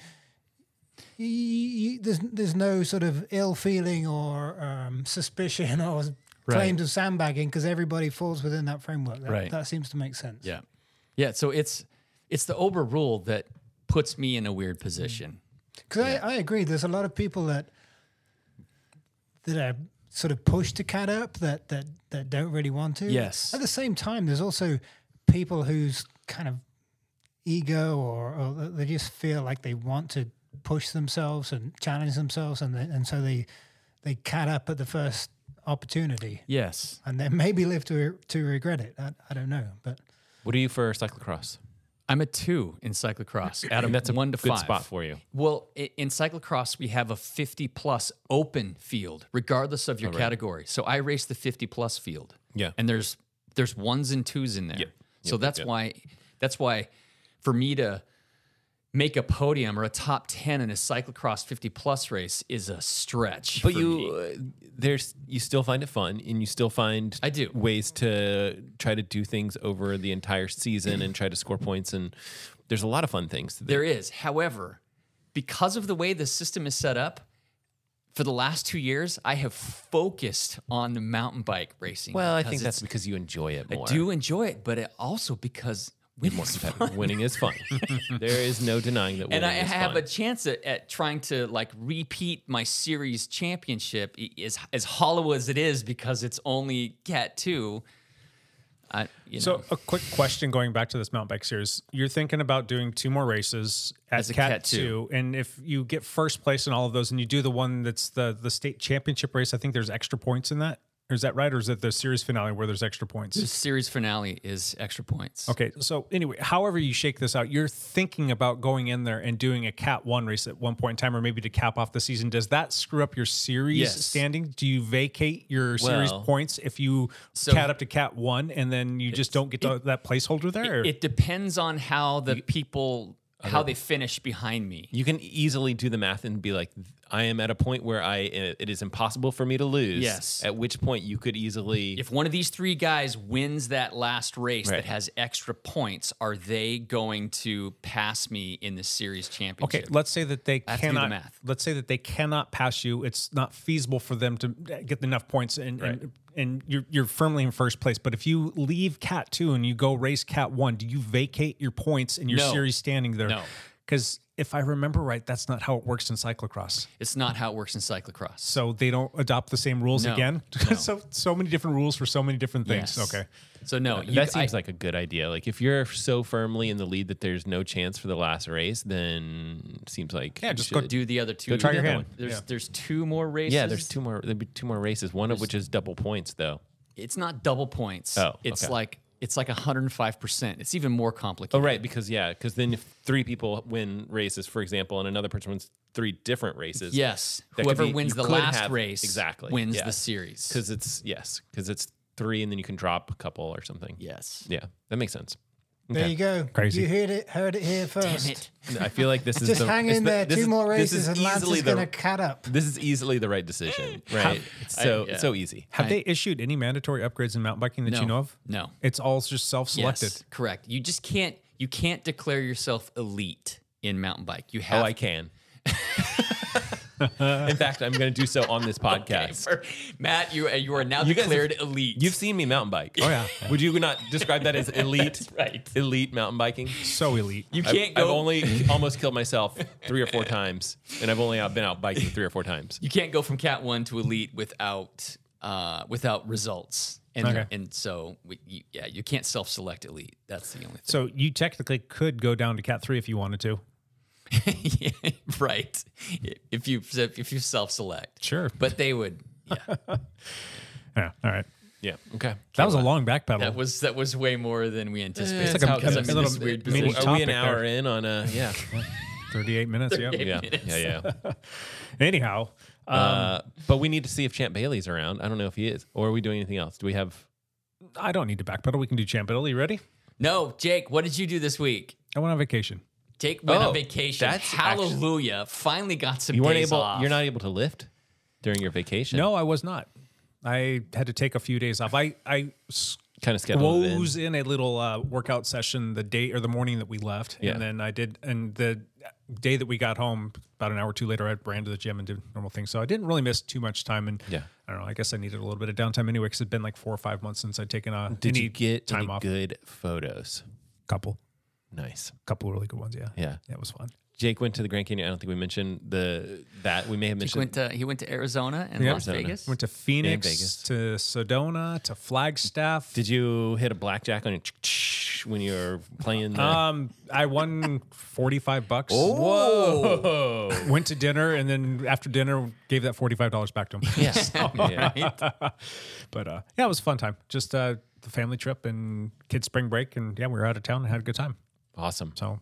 You, you, there's there's no sort of ill feeling or um, suspicion or claims of sandbagging because everybody falls within that framework. That, Right. that seems to make sense. Yeah. Yeah. So it's It's the Ober rule that puts me in a weird position. Because I, I agree. There's a lot of people that that are sort of pushed to cat up that that that don't really want to. Yes. At the same time, there's also people whose kind of ego or, or they just feel like they want to push themselves and challenge themselves, and they, and so they they cat up at the first opportunity. Yes. And then maybe live to to regret it. I, I don't know, but What are you for cyclocross? I'm a two in cyclocross out of And that's a one to good five. spot for you. Well, i- in cyclocross, we have a fifty plus open field, regardless of your Oh, right. category. So I race the fifty plus field. Yeah. And there's there's ones and twos in there. Yep. So Yep, that's yep. why that's why for me to make a podium or a top ten in a cyclocross fifty plus race is a stretch. But for you, me. uh, there's you still find it fun, and you still find I do. ways to try to do things over the entire season and try to score points. And there's a lot of fun things. To do. There is. However, because of the way the system is set up, for the last two years, I have focused on the mountain bike racing. Well, I because think that's it's- because you enjoy it more. I do enjoy it, but it also because winning More is competitive. fun. Winning is fun. There is no denying that winning And I is have fun. a chance at, at trying to like repeat my series championship, i- as as hollow as it is because it's only Cat two. I, you So know, a quick question going back to this mountain bike series. You're thinking about doing two more races at As a Cat, Cat two. two. And if you get first place in all of those and you do the one that's the the state championship race, I think there's extra points in that. Or is that right? Or is it the series finale where there's extra points? the series finale is extra points. Okay, so anyway, however you shake this out, you're thinking about going in there and doing a Cat one race at one point in time, or maybe to cap off the season. Does that screw up your series Yes. standing? Do you vacate your series Well- points if you So- cat up to Cat one and then you just don't get to that placeholder there? or- It depends on how the people how they finish behind me. You can easily do the math and be like, I am at a point where I it is impossible for me to lose. Yes. At which point you could easily. If one of these three guys wins that last race Right. that has extra points, are they going to pass me in the series championship? Okay, let's say that they I have to do the cannot. math. Let's say that they cannot pass you. It's not feasible for them to get enough points, and and, and you're you're firmly in first place. But if you leave Cat two and you go race Cat one, do you vacate your points and your No. series standing there? No. Because if I remember right, that's not how it works in cyclocross. It's not how it works in cyclocross. So they don't adopt the same rules No, again. no. so so many different rules for so many different things. Yes. Okay. So no, you, that seems I- like a good idea. Like if you're so firmly in the lead that there's no chance for the last race, then it seems like Yeah, you just go should- do the other two. Go try the your other hand. one. There's Yeah. there's two more races. Yeah, there's two more. There'd be two more races. One of which is double points, though. It's not double points. Oh, it's okay. like it's like one hundred five percent. It's even more complicated. Oh, right, because yeah, because then if three people win races, for example, and another person wins three different races, Yes. that could Whoever be- wins you the could last have- race exactly wins yeah. the series. Because it's yes, because it's three, and then you can drop a couple or something. Yes. Yeah, that makes sense. there you go. Crazy. You heard it, heard it here Damn first. it. I feel like this is Just the, hang it's in the- there. this Two is- more this races, is and Lance easily is the- going to cat up. This is easily the right decision, right? It's so I- yeah. it's so easy. Have I- they issued any mandatory upgrades in mountain biking that No. you know of? No. It's all just self-selected. Yes, correct. You just can't you can't declare yourself elite in mountain bike. You have Oh, I can. In fact, I'm going to do so on this podcast. For- Matt, you you are now You guys declared have- elite. You've seen me mountain bike. Oh yeah. Would you not describe that as elite? That's right. Elite mountain biking. So elite. You I've- can't I've, go. only almost killed myself three or four times, and I've only out, been out biking three or four times. you can't go from Cat One to elite without uh, without results. And Okay. and so we, you, yeah, you can't self-select elite. That's the only thing. So you technically could go down to Cat three if you wanted to. Yeah, right. If you if you self-select, Sure. But they would. Yeah, Yeah. All right. Yeah. Okay. That was a long back pedal. that was that was way more than we anticipated. It's like a- Because a I'm in little this weird mini position. Are we an topic hour there. in on a yeah thirty-eight minutes. Yep. thirty-eight yeah minutes. yeah yeah? Anyhow, um, Uh, but we need to see if Champ Bailey's around. I don't know if he is, or are we doing anything else? Do we have? I don't need to back pedal. We can do champ pedal. You ready? No, Jake, what did you do this week? I went on vacation. Jake went Oh, on vacation. that's Hallelujah! Finally got some You weren't days able. off. You're not able to lift during your vacation. No, I was not. I had to take a few days off. I I kind of scheduled it in. squoze in a little uh, workout session the day or the morning that we left, Yeah. and then I did. And the day that we got home, about an hour or two later, I ran to the gym and did normal things. So I didn't really miss too much time. And Yeah. I don't know. I guess I needed a little bit of downtime anyway because it'd been like four or five months since I'd taken a Did any you get time any off. good photos? Couple. Nice. A couple of really good ones. Yeah. Yeah. Yeah, it was fun. Jake went to the Grand Canyon. I don't think we mentioned the that we may have He mentioned. went to he went to Arizona and Yeah. Las Arizona. Vegas. Went to Phoenix, Vegas. to Sedona, to Flagstaff. Did you hit a blackjack on your when you were playing? The, Um, I won forty-five bucks. Whoa! Went to dinner, and then after dinner, gave that forty-five dollars back to him. Yes. Yeah. But uh, yeah, it was a fun time. Just uh, the family trip and kids' spring break, and yeah, we were out of town and had a good time. Awesome. So,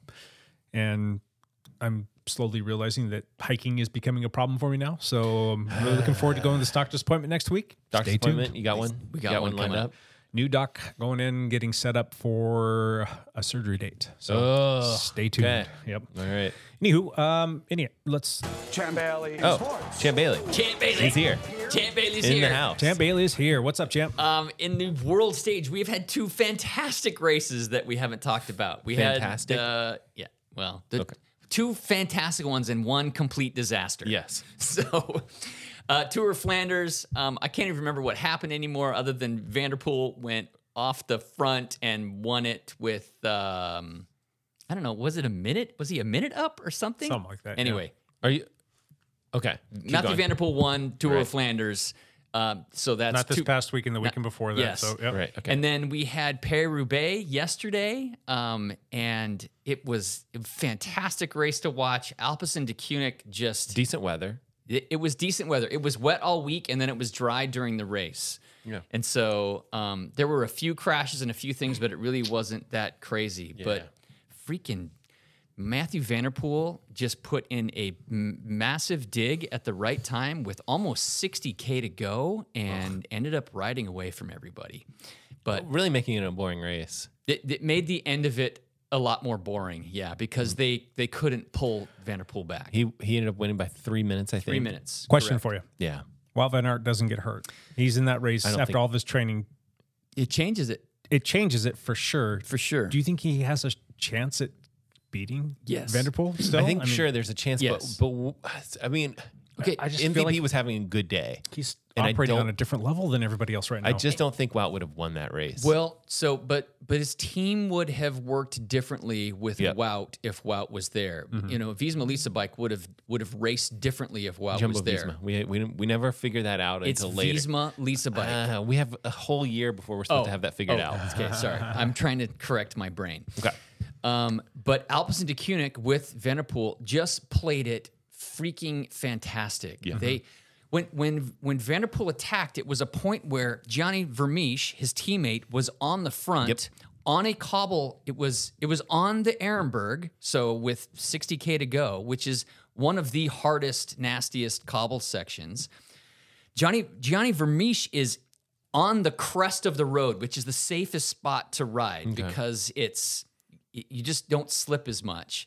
and I'm slowly realizing that hiking is becoming a problem for me now. So I'm really looking forward to going to this doctor's appointment next week. Doctor's Stay tuned. appointment. You got one. We got You one lined coming up. New doc going in, getting set up for a surgery date. So Oh, stay tuned. okay. Yep. All right. Anywho, um, any let's Champ Bailey. Oh, Champ Bailey. Champ Bailey. He's here Champ Bailey's in here. the house. Champ Bailey is here. What's up, Champ? Um, in the world stage, we've had two fantastic races that we haven't talked about. We Fantastic? had, uh, yeah, well, the Okay. two fantastic ones and one complete disaster. Yes. So, uh, Tour of Flanders, um, I can't even remember what happened anymore other than Vanderpool went off the front and won it with, um, I don't know, was it a minute? Was he a minute up or something? Something like that, Anyway, Are you okay? keep Matthew going. Vanderpool won Tour Right. of Flanders. Um, so that's Not this two, past weekend, the weekend before that. yes. So, yep. Right. Okay. And then we had Paris-Roubaix yesterday, um, and it was a fantastic race to watch. Alpecin de Koenig just Decent weather. it, it was decent weather. It was wet all week, and then it was dry during the race. Yeah. And so um, there were a few crashes and a few things, but it really wasn't that crazy. But freaking Matthew Vanderpool just put in a m- massive dig at the right time with almost sixty K to go and ended up riding away from everybody. But Really making it a boring race. it, it made the end of it a lot more boring, yeah, because they they couldn't pull Vanderpool back. He he ended up winning by three minutes. I think. Three minutes. Question correct. for you. Yeah. Wout Van Aert doesn't get hurt. He's in that race I don't after think- all of his training. It changes it It changes it for sure. for sure. Do you think he has a chance at beating Yes. Vanderpool still? I think mean, sure there's a chance, Yes. but but I mean, Okay, I just M V feel P like was having a good day. he's and I operating don't- on a different level than everybody else right now. I just don't think Wout would have won that race. Well, so but but his team would have worked differently with Yep. Wout if Wout was there. Mm-hmm. You know, Visma Lisa Bike would have would have raced differently if Wout Jumbo was there. Visma. We we we never figured that out It's until later. Visma Lisa Bike. Uh, we have a whole year before we're supposed to have that figured oh, out. Okay, sorry. I'm trying to correct my brain. Okay. Um, but Alpecin de Koenig with Vanderpool just played it freaking fantastic. Yeah. They when when when Vanderpool attacked, it was a point where Gianni Vermeersch, his teammate, was on the front Yep. on a cobble. It was it was on the Ehrenberg, so with sixty K to go, which is one of the hardest, nastiest cobble sections. Johnny Gianni Vermeersch is on the crest of the road, which is the safest spot to ride because it's you just don't slip as much.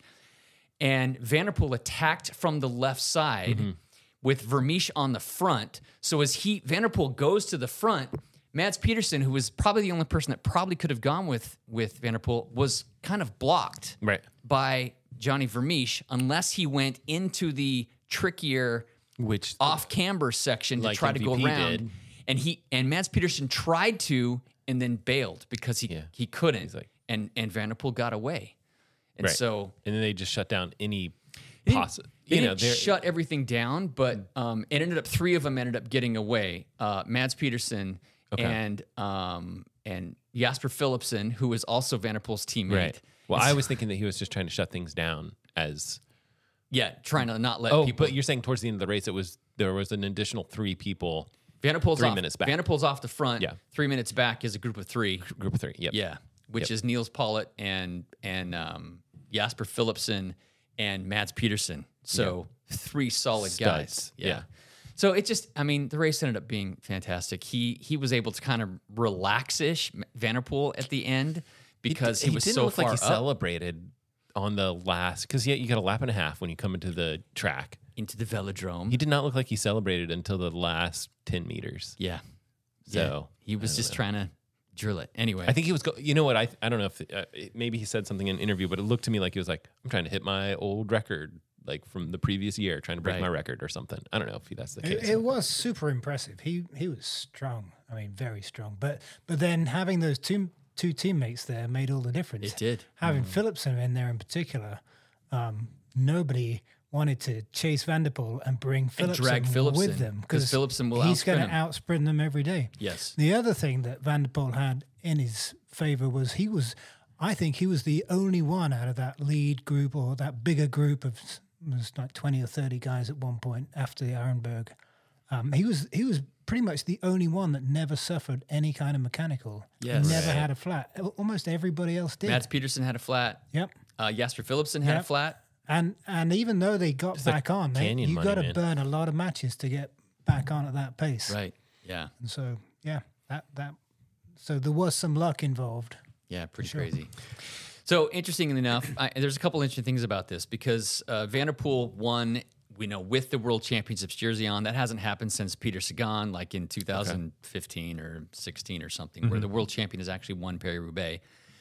And Vanderpool attacked from the left side with Vermeersch on the front. So as he Vanderpool goes to the front, Mads Peterson, who was probably the only person that probably could have gone with with Vanderpool, was kind of blocked Right. by Johnny Vermeersch unless he went into the trickier Which off camber section to Like try to go M V P around. did. And he and Mads Peterson tried to and then bailed because he Yeah. he couldn't. like- and and Vanderpool got away. And Right. so and then they just shut down any they possible. They You know, didn't they're- shut everything down, but um, it ended up three of them ended up getting away. Uh, Mads Peterson Okay. and um, and Jasper Philipsen, who was also Vanderpool's teammate. right. Well, I was thinking that he was just trying to shut things down as. Yeah, trying to not let Oh, people. but you're saying towards the end of the race, it was there was an additional three people, Vanderpool's three off, minutes back. Vanderpool's off the front. Yeah. Three minutes back is a group of three. group of three. Yep. Yeah, which Yep. is Niels Pollitt and and um, Jasper Philipsen and Mads Peterson. So three solid Studs. guys. Yeah. So it just, I mean, the race ended up being fantastic. He he was able to kind of relax-ish Vanderpool at the end because he, He was didn't so look far like he up celebrated on the last because yeah, you got a lap and a half when you come into the track. into the velodrome. He did not look like he celebrated until the last ten meters. yeah. So Yeah. he was just trying to drill it. Anyway, I think he was. Go- you know what? I I don't know if uh, it- maybe he said something in an interview, but it looked to me like he was like, "I'm trying to hit my old record, like from the previous year, trying to break Right. my record or something." I don't know if he, that's the It, case. it was super impressive. He he was strong. I mean, very strong. But but then having those two two teammates there made all the difference. It did. Having Philipsen in there in particular, um, nobody wanted to chase Van der Poel and bring And Philipsen, drag Philipsen, with them 'cause Philipsen will he's outsprint going to him. outsprint them every day. Yes. The other thing that Van der Poel had in his favor was he was, I think he was the only one out of that lead group or that bigger group of it was like twenty or thirty guys at one point after the Arenberg. Um, he was he was pretty much the only one that never suffered any kind of mechanical. Yes. Never Right. had a flat. Almost everybody else did. Mads Peterson had a flat. Yep. Uh, Jasper Philipsen had a Yep. flat. And and even though they got It's back like on, they, canyon you money, got to man. burn a lot of matches to get back on at that pace. Right. Yeah. And so yeah, that that so there was some luck involved. Yeah, pretty Sure. crazy. So interestingly enough, I, there's a couple interesting things about this because uh, Van der Poel won, we know, with the World Championships jersey on. That hasn't happened since Peter Sagan, like in two thousand fifteen or sixteen or something, where the world champion has actually won Paris-Roubaix.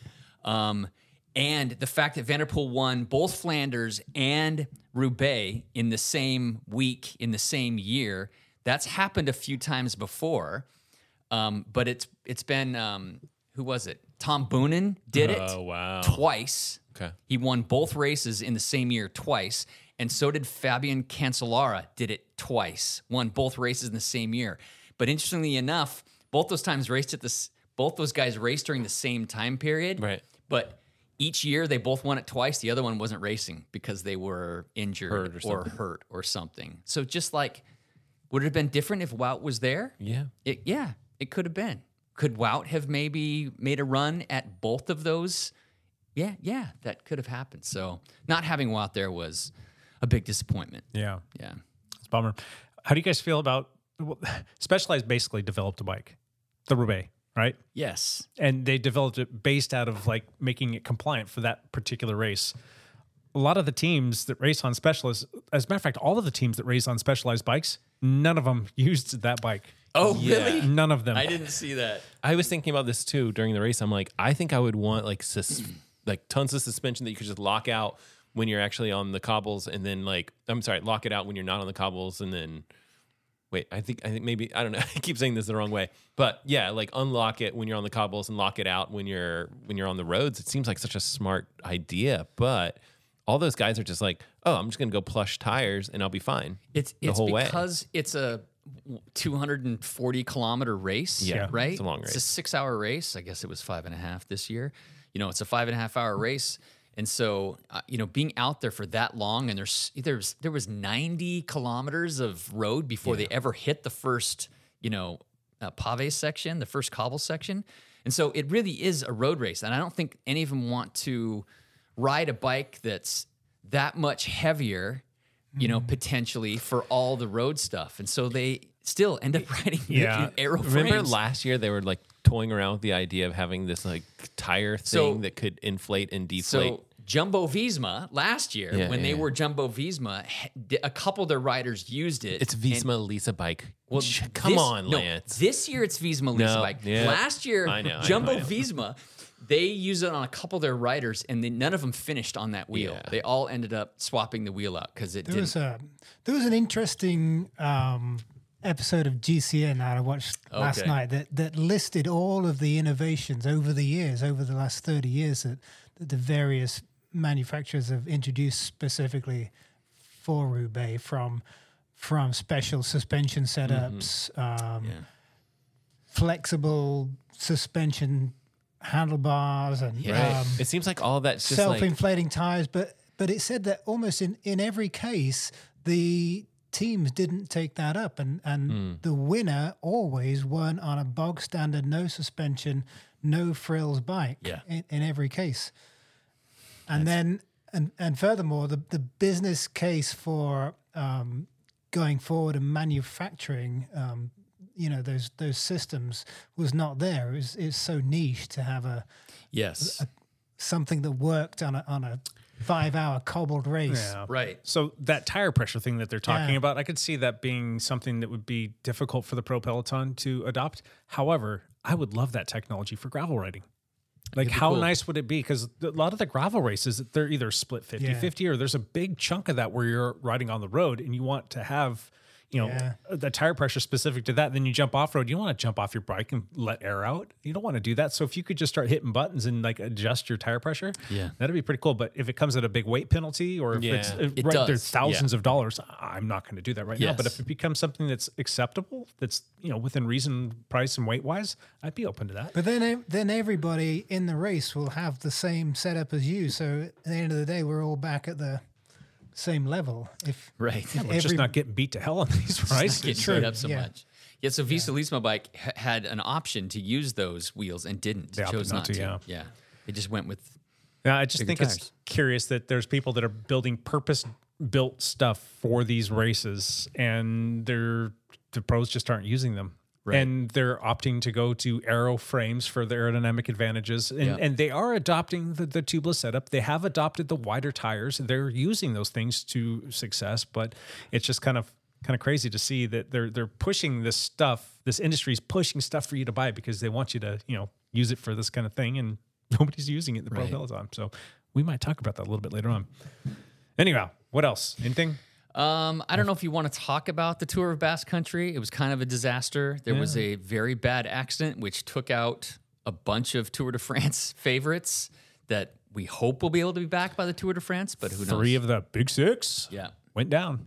Um, and the fact that Van der Poel won both Flanders and Roubaix in the same week, in the same year, that's happened a few times before. Um, but it's it's been, um, who was it? Tom Boonen did it Oh, wow. twice. Okay. He won both races in the same year twice. And so did Fabian Cancellara, did it twice. Won both races in the same year. But interestingly enough, both those times raced at this. Both those guys raced during the same time period. Right. But each year they both won it twice. The other one wasn't racing because they were injured Hurt or or, something. hurt or something. So just like, would it have been different if Wout was there? Yeah. It, yeah, it could have been. Could Wout have maybe made a run at both of those? Yeah, yeah, that could have happened. So not having Wout there was a big disappointment. Yeah. Yeah. It's a bummer. How do you guys feel about well, Specialized basically developed a bike, the Roubaix, right? Yes. And they developed it based out of like making it compliant for that particular race. A lot of the teams that race on Specialized, as a matter of fact, all of the teams that race on Specialized bikes, none of them used that bike. Oh, Yeah. really? None of them. I didn't see that. I was thinking about this too during the race. I'm like, I think I would want like sus- like tons of suspension that you could just lock out when you're actually on the cobbles, and then like I'm sorry, lock it out when you're not on the cobbles, and then wait. I think I think maybe I don't know. I keep saying this the wrong way, but yeah, like unlock it when you're on the cobbles and lock it out when you're when you're on the roads. It seems like such a smart idea, but all those guys are just like, oh, I'm just gonna go plush tires and I'll be fine. It's the it's whole way. because it's a two hundred forty kilometer race, Yeah, right? it's a long It's a race. six hour race. I guess it was five and a half this year. You know, it's a five and a half hour race. And so, uh, you know, being out there for that long, and there's there's there was ninety kilometers of road before they ever hit the first, you know, uh, pave section, the first cobble section. And so it really is a road race. And I don't think any of them want to ride a bike that's that much heavier, you know, potentially for all the road stuff. And so they still end up riding Yeah. aero Remember frames. last year they were like toying around with the idea of having this like tire thing So- that could inflate and deflate. So Jumbo Visma last year, Yeah, when they yeah. were Jumbo Visma, h- di- a couple of their riders used it. It's and- Visma Lisa bike. Well, Sh- come this- on, no, Lance. This year it's Visma Lisa No, bike. yeah. Last year, I know, I know, Jumbo I know. Visma, they used it on a couple of their riders, and they, none of them finished on that wheel. Yeah. They all ended up swapping the wheel out because it There didn't. was a there was an interesting um, episode of G C N that I watched last Okay. night that that listed all of the innovations over the years, over the last thirty years that, that the various manufacturers have introduced specifically for Roubaix, from from special suspension setups, um, Yeah. flexible suspension handlebars, and Right. um, it seems like all of that's just like self-inflating tires, but but it said that almost in, in every case the teams didn't take that up, and and Hmm. the winner always won on a bog standard, no suspension, no frills bike. Yeah. in, in every case. And then and and furthermore, the the business case for um, going forward and manufacturing. Um, you know, those those systems was not there. It was it's so niche to have a Yes. something that worked on a on a five hour cobbled race. Yeah. Right. So that tire pressure thing that they're talking Yeah. about, I could see that being something that would be difficult for the Pro Peloton to adopt. However, I would love that technology for gravel riding. Like, be how cool. nice would it be? Because a lot of the gravel races, they're either split fifty-fifty or there's a big chunk of that where you're riding on the road and you want to have, you know, Yeah. the tire pressure specific to that. Then you jump off road. You don't want to jump off your bike and let air out. You don't want to do that. So if you could just start hitting buttons and like adjust your tire pressure, Yeah. that'd be pretty cool. But if it comes at a big weight penalty or if Yeah. it's uh, It right, does. there's thousands of dollars, I'm not going to do that right now. But Yes. if it becomes something that's acceptable, that's, you know, within reason, price and weight wise, I'd be open to that. But then, ev- then everybody in the race will have the same setup as you. So at the end of the day, we're all back at the same level. If Right. if We're just every- not getting beat to hell on these races. Getting true, beat up so yeah. much. Yeah, so Visa Lisma bike ha- had an option to use those wheels and didn't. They opted chose not not to, to. yeah. Yeah. They just went with Yeah, I just Bigger think tires. it's curious that there's people that are building purpose-built stuff for these races, and they're the pros just aren't using them. Right. And they're opting to go to aero frames for the aerodynamic advantages. And, Yeah. and they are adopting the, the tubeless setup. They have adopted the wider tires. They're using those things to success, but it's just kind of kind of crazy to see that they're they're pushing this stuff. This industry's pushing stuff for you to buy because they want you to, you know, use it for this kind of thing, and nobody's using it in the Right. Pro Peloton. So we might talk about that a little bit later on. Anyhow, what else? Anything? Um, I don't know if you want to talk about the Tour of Basque Country. It was kind of a disaster. There was a very bad accident which took out a bunch of Tour de France favorites that we hope will be able to be back by the Tour de France, but who knows? Three of the big six Yeah. went down.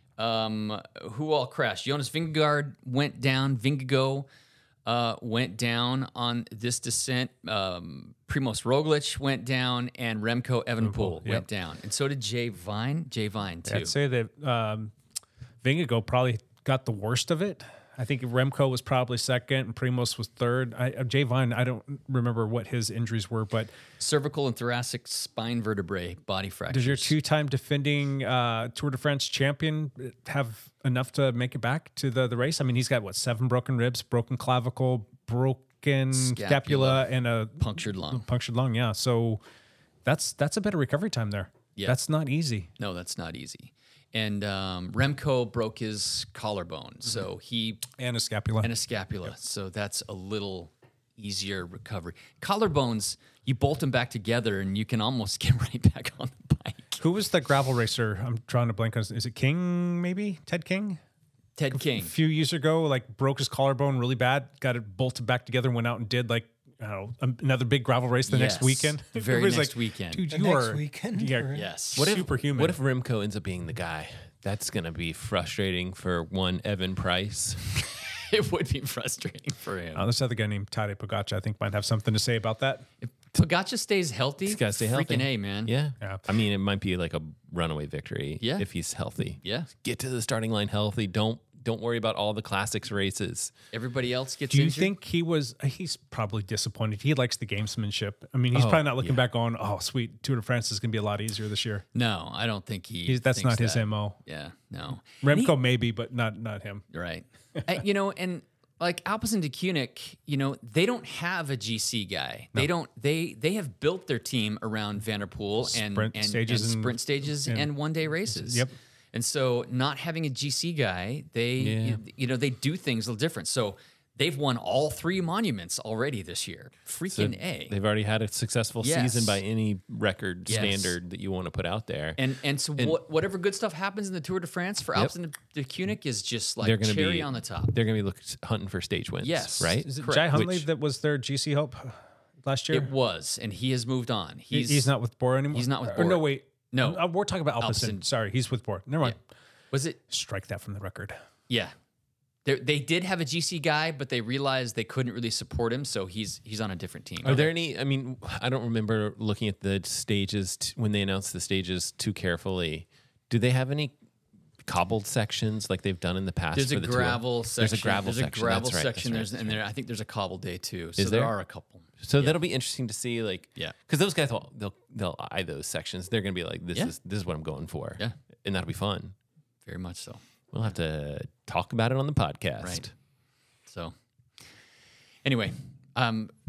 Um, who all crashed? Jonas Vingegaard went down. Vingegaard uh, went down on this descent. Um, Primoz Roglic went down, and Remco Evenepoel yep. went down, and so did Jay Vine. Jay Vine too. I'd say that um, Vingegaard probably got the worst of it. I think Remco was probably second, and Primoz was third. I, uh, Jay Vine, I don't remember what his injuries were, but Cervical and thoracic spine vertebrae body fractures. does your two-time defending uh, Tour de France champion have enough to make it back to the, the race? I mean, he's got, what, seven broken ribs, broken clavicle, broken scapula, Scapula. and a punctured lung? punctured lung, yeah. So that's that's a bit of recovery time there. Yeah. That's not easy. No, that's not easy. And um, Remco broke his collarbone, so he And a scapula. and a scapula. So that's a little easier recovery. Collarbones, you bolt them back together, and you can almost get right back on the bike. Who was the gravel racer? I'm trying to blank on. Is it King? Maybe Ted King. Ted King. A few years ago, like broke his collarbone really bad. Got it bolted back together. Went out and did like I don't know another big gravel race the Yes, next weekend. the very Everybody's next like, weekend. Dude, The you next are weekend, yeah, or- Yes. What if superhuman. What if Remco ends up being the guy? That's gonna be frustrating for one Evan Price. It would be frustrating for him. Uh, this other guy named Tadej Pogacar, I think, might have something to say about that. If Pogacar stays healthy, He's gotta stay healthy. freaking A, man. Yeah. Yeah. I mean, it might be like a runaway victory. Yeah. If he's healthy. Yeah. Get to the starting line healthy. Don't don't worry about all the classics races. Everybody else gets Do you injured. think he was? He's probably disappointed. He likes the gamesmanship. I mean, he's Oh, probably not looking yeah. back on, oh, sweet, Tour de France is going to be a lot easier this year. No, I don't think he. He's, that's thinks not his that. M O. Yeah, no. And he- Remco maybe, but not not him. Right. Uh, you know, and like Alpecin de Koenig, you know, they don't have a G C guy. They don't. They they have built their team around Vanderpool and Sprint and, stages and and- sprint stages and, and- one day races. Yep. And so, not having a G C guy, they Yeah. you, you know they do things a little different. So they've won all three monuments already this year. So Freaking a. They've already had a successful Yes. season by any record Yes. standard that you want to put out there. And and so And- what, whatever good stuff happens in the Tour de France for Yep. Alpecin de Koenig is just like they're going to cherry be on the top. They're going to be look, hunting for stage wins. Yes. Right. Is it Correct. Jai Huntley Which- that was their G C Hope last year? It was, and he has moved on. He's, He's he's not with Bora anymore. he's not with Or no, Bora. wait. No. Uh, we're talking about Alpecin. Alpecin. Sorry, he's with Bora. Never mind. Was it? Strike that from the record. Yeah. They they did have a G C guy, but they realized they couldn't really support him, so he's he's on a different team. Are there any? I mean, I don't remember looking at the stages t- when they announced the stages too carefully. Do they have any cobbled sections like they've done in the past? There's for a the tour? gravel section. There's a gravel There's section. a gravel That's right, section. that's There's right, and that's there I think there's a cobble day too. So Is there? there? are a couple. So Yeah. that'll be interesting to see, like, Yeah. because those guys will they'll they'll eye those sections. They're gonna be like, this Yeah. is this is what I'm going for. Yeah. And that'll be fun. Very much so. We'll have to talk about it on the podcast. Right. So anyway, um,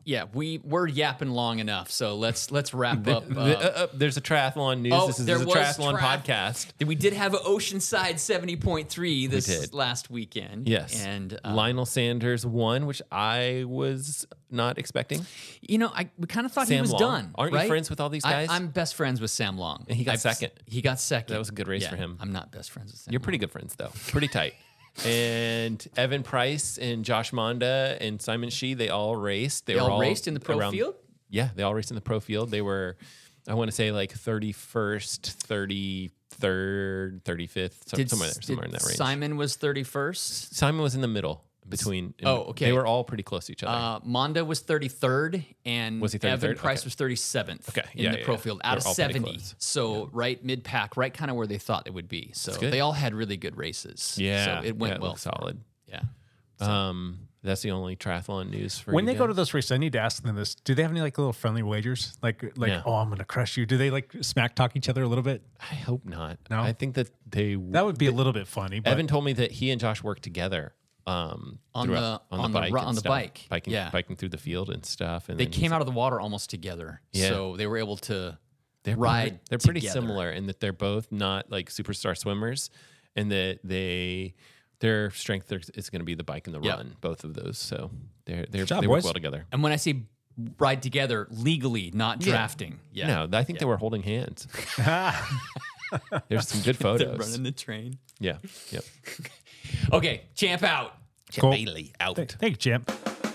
Yeah, we we're yapping long enough, so let's let's wrap up. Uh, The- uh, uh, there's a triathlon news. Oh, this is, there this is a was triathlon triath- podcast. we did have Oceanside seventy point three this did. last weekend. Yes. and uh, Lionel Sanders won, which I was not expecting. you know, I we kind of thought he Sam was Long. done. Aren't you right? friends with all these guys? I, I'm best friends with Sam Long, And he got I've- second. He got second. That was a good race Yeah, for him. I'm not best friends with Sam. You're pretty good friends, though. Pretty tight. And Evan Price and Josh Monda and Simon Shee, they all raced. They, They were all raced in the pro around- field? Yeah, they all raced in the pro field. They were, I want to say, like thirty-first, thirty-third, thirty-fifth, so, Did, somewhere there, somewhere in did that range. Simon was thirty-first. Simon was in the middle between. in- Oh, okay. They were all pretty close to each other. Uh, Monda was thirty-third, and Was he Evan thirty-third? Price Okay. was thirty-seventh Okay, in yeah, the yeah, pro yeah. field They're out of all pretty seventy. close. So right mid pack, right kind of where they thought they would be. So good. they all had really good races. yeah, so it went yeah, well. looked solid. Yeah. Um, that's the only triathlon news for When you they go to guys. those races, I need to ask them this: do they have any like little friendly wagers? Like, like, No. oh, I'm going to crush you. Do they like smack talk each other a little bit? I hope not. No? I think that they That would be a little bit funny. But Evan told me that he and Josh worked together um, On throughout- the- on on the the bike ru- and on the stuff. bike. biking, Yeah. biking through the field and stuff. And They then he's came out of the water almost together. Yeah. So they were able to they're ride. Pretty, they're pretty together. similar in that they're both not like superstar swimmers, and that they their strength is going to be the bike and the Yep. run. Both of those, so they're they're job, they work boys. well together. And when I say ride together legally, not Yeah. drafting. Yeah. No, I think they were holding hands. There's some good They're photos. running the train. Yeah, yep. Okay, champ out. Cool. Bailey out. Thank, thank you, champ.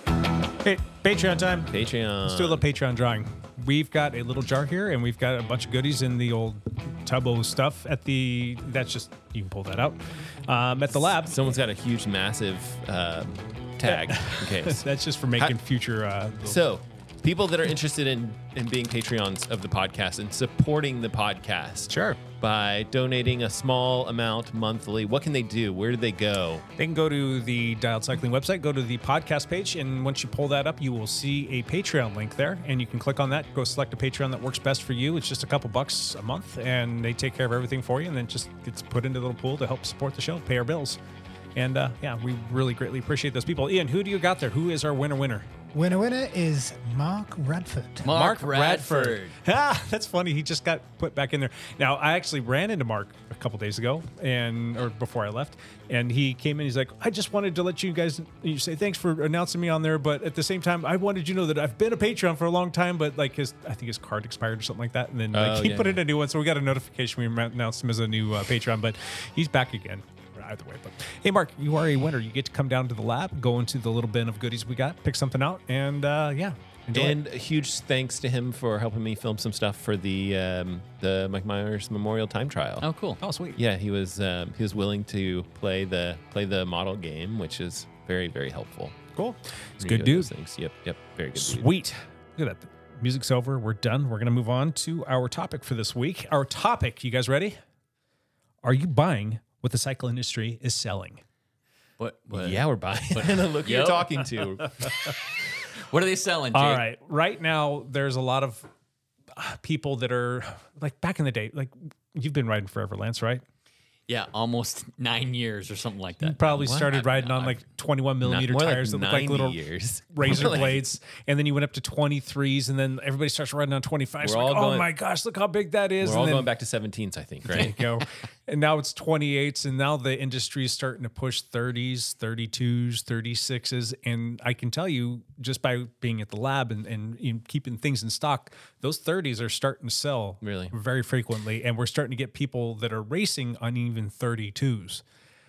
Hey, Patreon time. Patreon. Let's do a little Patreon drawing. We've got a little jar here, and we've got a bunch of goodies in the old Tubbo stuff at the. That's just you can pull that out. Um, at the lab, Someone's got a huge, massive uh, tag in case. that's just for making How- future. Uh, little- So, people that are interested in, in being Patreons of the podcast and supporting the podcast Sure. by donating a small amount monthly, what can they do? Where do they go? They can go to the Dialed Cycling website, go to the podcast page, and once you pull that up, you will see a Patreon link there, and you can click on that, go select a Patreon that works best for you. It's just a couple bucks a month, and they take care of everything for you, and then it just gets put into the little pool to help support the show, pay our bills. And uh, yeah, we really greatly appreciate those people. Ian, who do you got there? Who is our winner winner? Winner winner is Mark Radford. Mark, Radford. Ah, that's funny. He just got put back in there. Now, I actually ran into Mark a couple days ago, and or before I left, and he came in. He's like, "I just wanted to let you guys you say thanks for announcing me on there, but at the same time, I wanted you to know that I've been a Patreon for a long time, but like his, I think his card expired or something like that, and then like Oh, he yeah, put yeah. in a new one, so we got a notification. We announced him as a new uh, Patreon, but he's back again." Either way, but hey, Mark, you are a winner. You get to come down to the lab, go into the little bin of goodies we got, pick something out, and uh, yeah, enjoy it. And a huge thanks to him for helping me film some stuff for the um, the Mike Myers Memorial Time Trial. Oh, cool. Oh, sweet. Yeah, he was um, he was willing to play the play the model game, which is very very helpful. Cool. It's Any good of dude. those Things. Yep, yep, very good. dude. Sweet. Look at that. The music's over. We're done. We're going to move on to our topic for this week. Our topic, you guys ready? Are you buying what the cycle industry is selling? What? what Yeah, we're buying. Look who you're Yep. talking to. What are they selling, Jake? All right. Right now, there's a lot of uh, people that are like back in the day. Like you've been riding forever, Lance, right? Yeah, almost nine years or something like You that. probably What? started riding on like twenty-one millimeter more like tires that look like ninety little years. razor More like- blades, and then you went up to twenty-threes, and then everybody starts riding on twenty-fives. We're Like, all oh going- my gosh, look how big that is! We're and all then, going back to seventeens, I think, There you right? go. And now it's twenty-eights, and now the industry is starting to push thirties, thirty-twos, thirty-sixes. And I can tell you, just by being at the lab and, and you know, keeping things in stock, those thirties are starting to sell Really? very frequently. And we're starting to get people that are racing on even thirty-twos.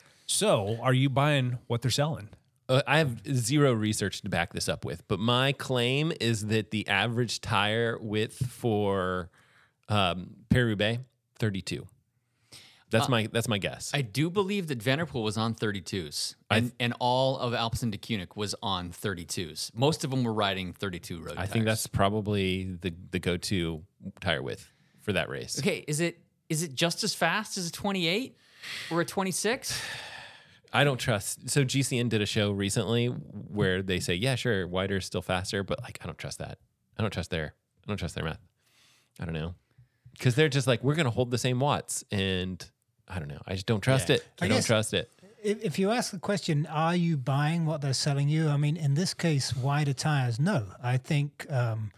So are you buying what they're selling? Uh, I have zero research to back this up with, but my claim is that the average tire width for um, Paris-Roubaix, thirty-two. That's my that's my guess. I do believe that Vanderpool was on thirty-twos, and, and all of Alpecin de Koenig was on thirty-twos. Most of them were riding thirty-two road I tires. think that's probably the the go to tire width for that race. okay. Is it is it just as fast as a twenty-eight or a twenty-six? I don't trust. So G C N did a show recently where they say, yeah, sure, wider is still faster, but like I don't trust that. I don't trust their I don't trust their math. I don't know. Because they're just like, we're gonna hold the same watts, and I don't know. I just don't trust Yeah. it. I, I don't guess- trust it. if, if you ask the question, are you buying what they're selling you? I mean, in this case, wider tires, no. I think, um,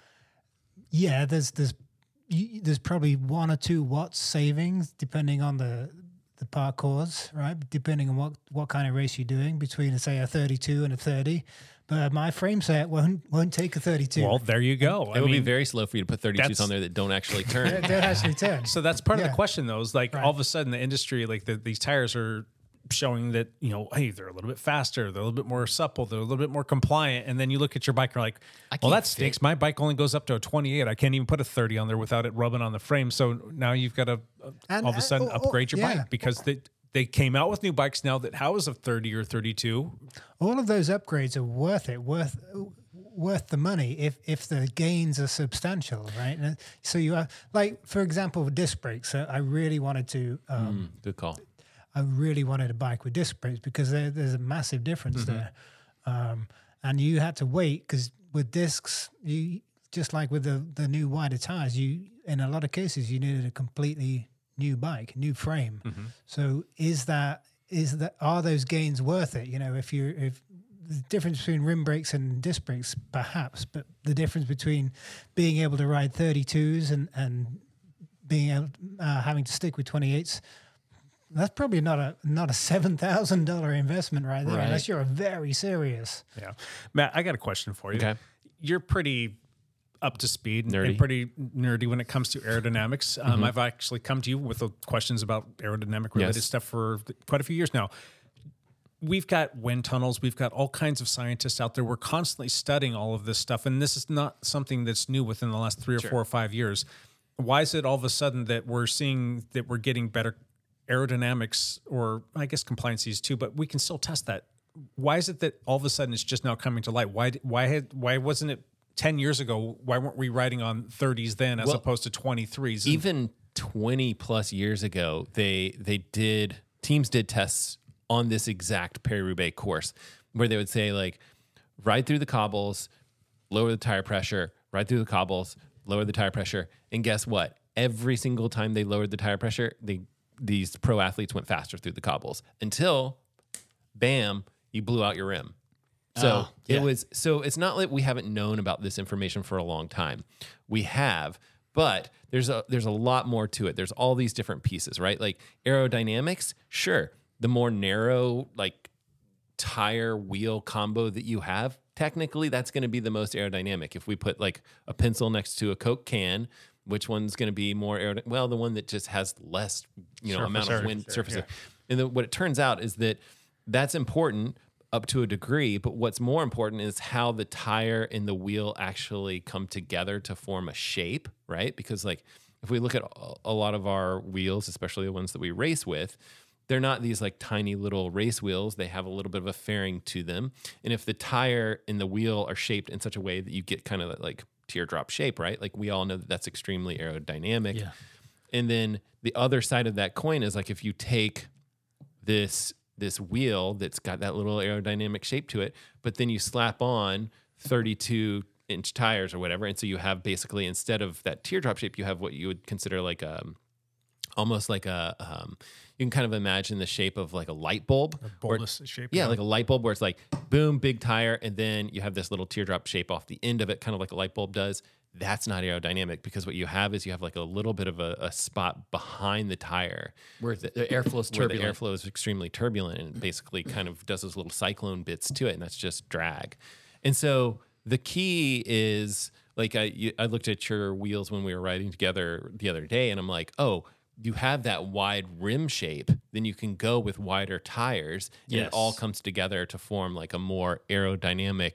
yeah, there's there's you, there's probably one or two watts savings depending on the the parcours, right? Depending on what, what kind of race you're doing between, say, a thirty-two and a thirty. But my frame set won't won't take a thirty-two. Well, there you go. It I will be mean, very slow for you to put thirty-twos that's- on there that don't actually turn. They don't actually turn. So that's part of Yeah. the question, though. Is like Right. all of a sudden the industry, like the, these tires are showing that, you know, hey, they're a little bit faster, they're a little bit more supple, they're a little bit more compliant, and then you look at your bike and you're like, I well, can't that stinks. My bike only goes up to a twenty-eight. I can't even put a thirty on there without it rubbing on the frame. So now you've got to uh, And- all of a sudden and- oh, oh, upgrade your yeah. bike because they they came out with new bikes now that house a thirty or thirty-two. All of those upgrades are worth it, worth worth the money if if the gains are substantial, right? And so you are like, for example, with disc brakes. So I really wanted to, um, Mm, good call. I really wanted a bike with disc brakes because there, there's a massive difference there, um, and you had to wait because with discs, you just like with the the new wider tires, you in a lot of cases you needed a completely new bike, new frame. So is that is that are those gains worth it? You know, if you if the difference between rim brakes and disc brakes, perhaps, but the difference between being able to ride thirty-twos and and being able uh, having to stick with twenty-eights, that's probably not a not a seven thousand dollar investment right there, Right. unless you're very serious. Yeah. Matt, I got a question for you. Okay. You're pretty up to speed and- Nerdy. and pretty nerdy when it comes to aerodynamics. Um, I've actually come to you with uh, questions about aerodynamic related Yes. stuff for th- quite a few years now. We've got wind tunnels. We've got all kinds of scientists out there. We're constantly studying all of this stuff. And this is not something that's new within the last three or four or five years. Why is it all of a sudden that we're seeing that we're getting better aerodynamics, or I guess compliances too, but we can still test that? Why is it that all of a sudden it's just now coming to light? Why, why, had, why wasn't it ten years ago? Why weren't we riding on thirties then as Well, opposed to twenty-threes? Even twenty plus years ago, they they did teams did tests on this exact Paris-Roubaix course where they would say like ride through the cobbles, lower the tire pressure, ride through the cobbles, lower the tire pressure, and guess what? Every single time they lowered the tire pressure, they these pro athletes went faster through the cobbles until bam, you blew out your rim. So Oh, yeah. it was so it's not like we haven't known about this information for a long time. We have, but there's a there's a lot more to it. There's all these different pieces, right? Like aerodynamics, sure. The more narrow like tire wheel combo that you have, technically that's going to be the most aerodynamic. If we put like a pencil next to a Coke can, which one's going to be more aerodynamic? Well, the one that just has less, you know, Surface amount of area, wind sure, surface. yeah. And then what it turns out is that that's important up to a degree, but what's more important is how the tire and the wheel actually come together to form a shape, right? Because like if we look at a- a lot of our wheels, especially the ones that we race with, they're not these like tiny little race wheels. They have a little bit of a fairing to them. And if the tire and the wheel are shaped in such a way that you get kind of that like teardrop shape, right? Like we all know that that's extremely aerodynamic. Yeah. And then the other side of that coin is like if you take this this wheel that's got that little aerodynamic shape to it, but then you slap on thirty-two inch tires or whatever, and so you have basically instead of that teardrop shape, you have what you would consider like a almost like a um, you can kind of imagine the shape of like a light bulb. where- bulbous shape, Yeah, yeah. like a light bulb where it's like boom, big tire, and then you have this little teardrop shape off the end of it, kind of like a light bulb does. That's not aerodynamic because what you have is you have like a little bit of a, a spot behind the tire Where the, the airflow is where turbulent. the airflow is extremely turbulent and it basically kind of does those little cyclone bits to it, and that's just drag. And so the key is like I you, I looked at your wheels when we were riding together the other day, and I'm like, oh, you have that wide rim shape, then you can go with wider tires, and Yes. it all comes together to form like a more aerodynamic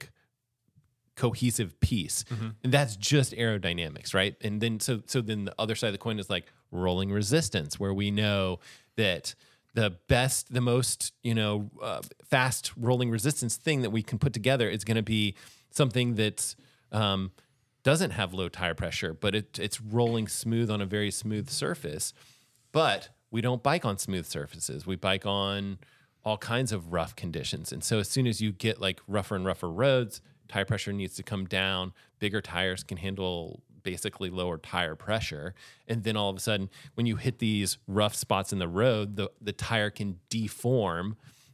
cohesive piece. And that's just aerodynamics, right? And then so so then the other side of the coin is like rolling resistance, where we know that the best, the most, you know, uh, fast rolling resistance thing that we can put together is going to be something that um, doesn't have low tire pressure, but it, it's rolling smooth on a very smooth surface. But we don't bike on smooth surfaces. We bike on all kinds of rough conditions. And so as soon as you get like rougher and rougher roads, tire pressure needs to come down. Bigger tires can handle basically lower tire pressure. And then all of a sudden, when you hit these rough spots in the road, the, the tire can deform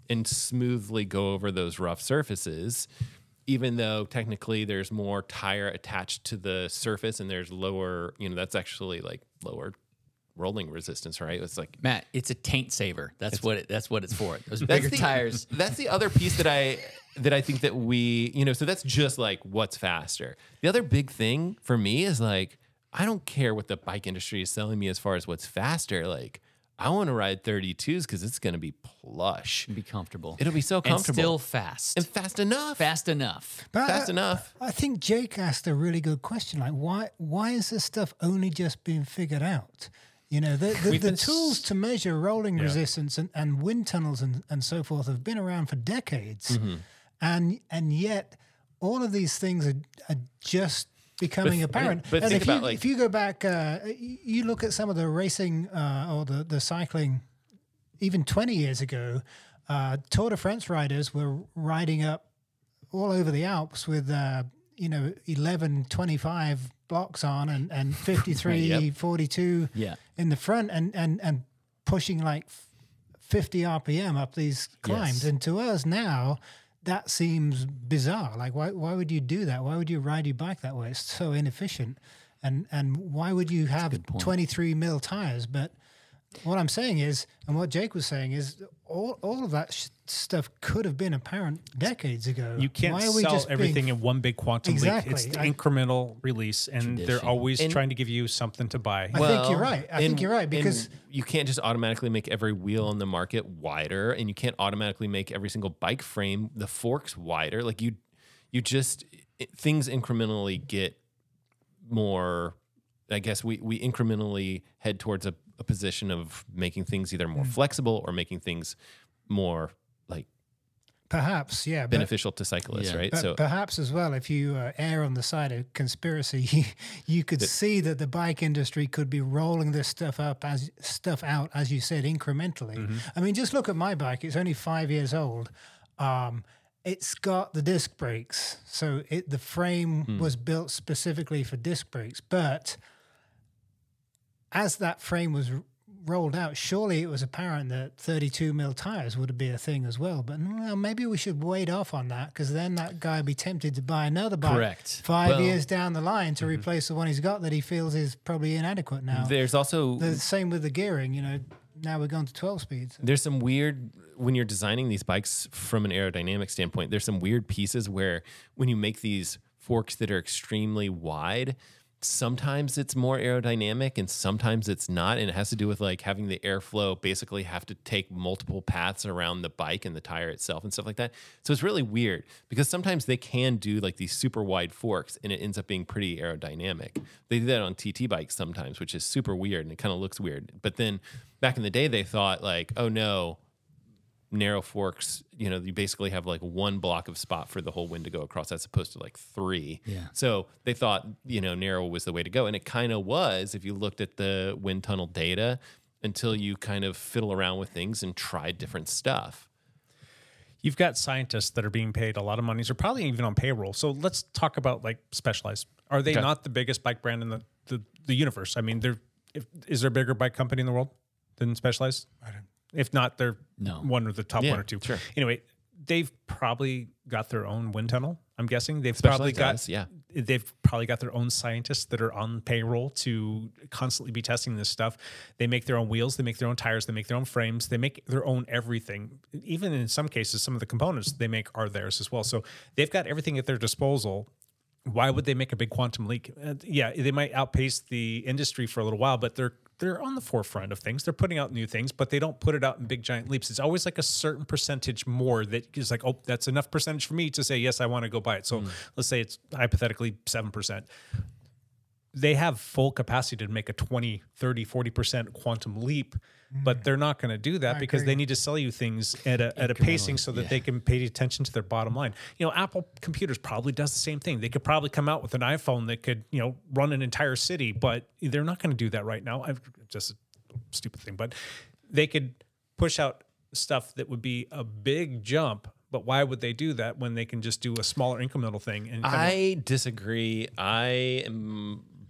and smoothly go over those rough surfaces, even though technically there's more tire attached to the surface and there's lower, you know, that's actually like lower rolling resistance, right? It's like Matt, it's a taint saver. That's what it, that's what it's for. Those that's bigger the, tires. That's the other piece that I that I think that we, you know, so that's just like what's faster. The other big thing for me is like, I don't care what the bike industry is selling me as far as what's faster. Like, I want to ride thirty-twos because it's going to be plush. Be comfortable. It'll be so comfortable. And still fast. And fast enough. Fast enough. But Fast I, enough. I think Jake asked a really good question. Like, why why is this stuff only just being figured out? You know, the, the, the tools to measure rolling Yeah. resistance and, and wind tunnels and, and so forth have been around for decades. Mm-hmm. And and yet all of these things are, are just becoming But- apparent. but and think if you, about, like- if you go back, uh, y- you look at some of the racing uh, or the, the cycling, even twenty years ago, uh, Tour de France riders were riding up all over the Alps with, uh, you know, eleven twenty-five blocks on and, and fifty-three Yep. forty-two Yeah. in the front and, and, and pushing like fifty R P M up these climbs. Yes. And to us now, that seems bizarre. Like, why why would you do that? Why would you ride your bike that way? It's so inefficient. And and why would you have twenty-three mil tires? But what I'm saying is, and what Jake was saying is, all all of that sh- stuff could have been apparent decades ago. You can't Why are we sell just everything being, in one big quantum Exactly. leap. It's the I- incremental release, and they're Tradition. always And- trying to give you something to buy. I think you're right. I think and- you're right and because you can't just automatically make every wheel on the market wider, and you can't automatically make every single bike frame the forks wider. Like you, you just it, things incrementally get more. I guess we we incrementally head towards a, a position of making things either Hmm. more flexible or making things more like perhaps, yeah, but, beneficial to cyclists, Yeah. right? but So perhaps as well, if you uh, err on the side of conspiracy, you could see that the bike industry could be rolling this stuff up as stuff out, as you said, incrementally. Mm-hmm. I mean, just look at my bike; it's only five years old. Um, it's got the disc brakes, so it the frame Hmm. was built specifically for disc brakes, but as that frame was r- rolled out, surely it was apparent that thirty-two mil tires would be a thing as well. But well, maybe we should wait off on that because then that guy would be tempted to buy another bike Correct. five Well- years down the line to replace the one he's got that he feels is probably inadequate now. there's also The same with the gearing, you know. Now we're going to twelve speeds. there's some weird when you're designing these bikes from an aerodynamic standpoint, there's some weird pieces where when you make these forks that are extremely wide, sometimes it's more aerodynamic and sometimes it's not, and it has to do with like having the airflow basically have to take multiple paths around the bike and the tire itself and stuff like that. So it's really weird because sometimes they can do like these super wide forks and it ends up being pretty aerodynamic. They do that on T T bikes sometimes, which is super weird and it kind of looks weird. But then back in the day they thought like, oh no, narrow forks, you know, you basically have like one block of spot for the whole wind to go across as opposed to like three. Yeah. So they thought, you know, narrow was the way to go. And it kind of was if you looked at the wind tunnel data until you kind of fiddle around with things and try different stuff. You've got scientists that are being paid a lot of money, or probably even on payroll. So let's talk about like Specialized. Are they Okay. not the biggest bike brand in the, the, the universe? I mean, they're, if, is there a bigger bike company in the world than Specialized? I don't. If not, they're No. one of the top Yeah, one or two. sure. Anyway, they've probably got their own wind tunnel. I'm guessing they've probably Specialized got does, yeah. they've probably got their own scientists that are on payroll to constantly be testing this stuff. They make their own wheels, they make their own tires, they make their own frames, they make their own everything. Even in some cases, some of the components they make are theirs as well. So they've got everything at their disposal. Why would they make a big quantum leap? Uh, yeah, they might outpace the industry for a little while, but they're they're on the forefront of things. They're putting out new things, but they don't put it out in big giant leaps. It's always like a certain percentage more that is like, oh, that's enough percentage for me to say, yes, I want to go buy it. So let's say it's hypothetically seven percent. They have full capacity to make a twenty, thirty, forty percent quantum leap, but they're not going to do that I because agree. they need to sell you things at a, at a pacing so that they can pay attention to their bottom line. You know, Apple Computers probably does the same thing. They could probably come out with an iPhone that could, you know, run an entire city, but they're not going to do that right now. I've just a stupid thing, but they could push out stuff that would be a big jump. But why would they do that when they can just do a smaller incremental thing? And kind of- I disagree. I am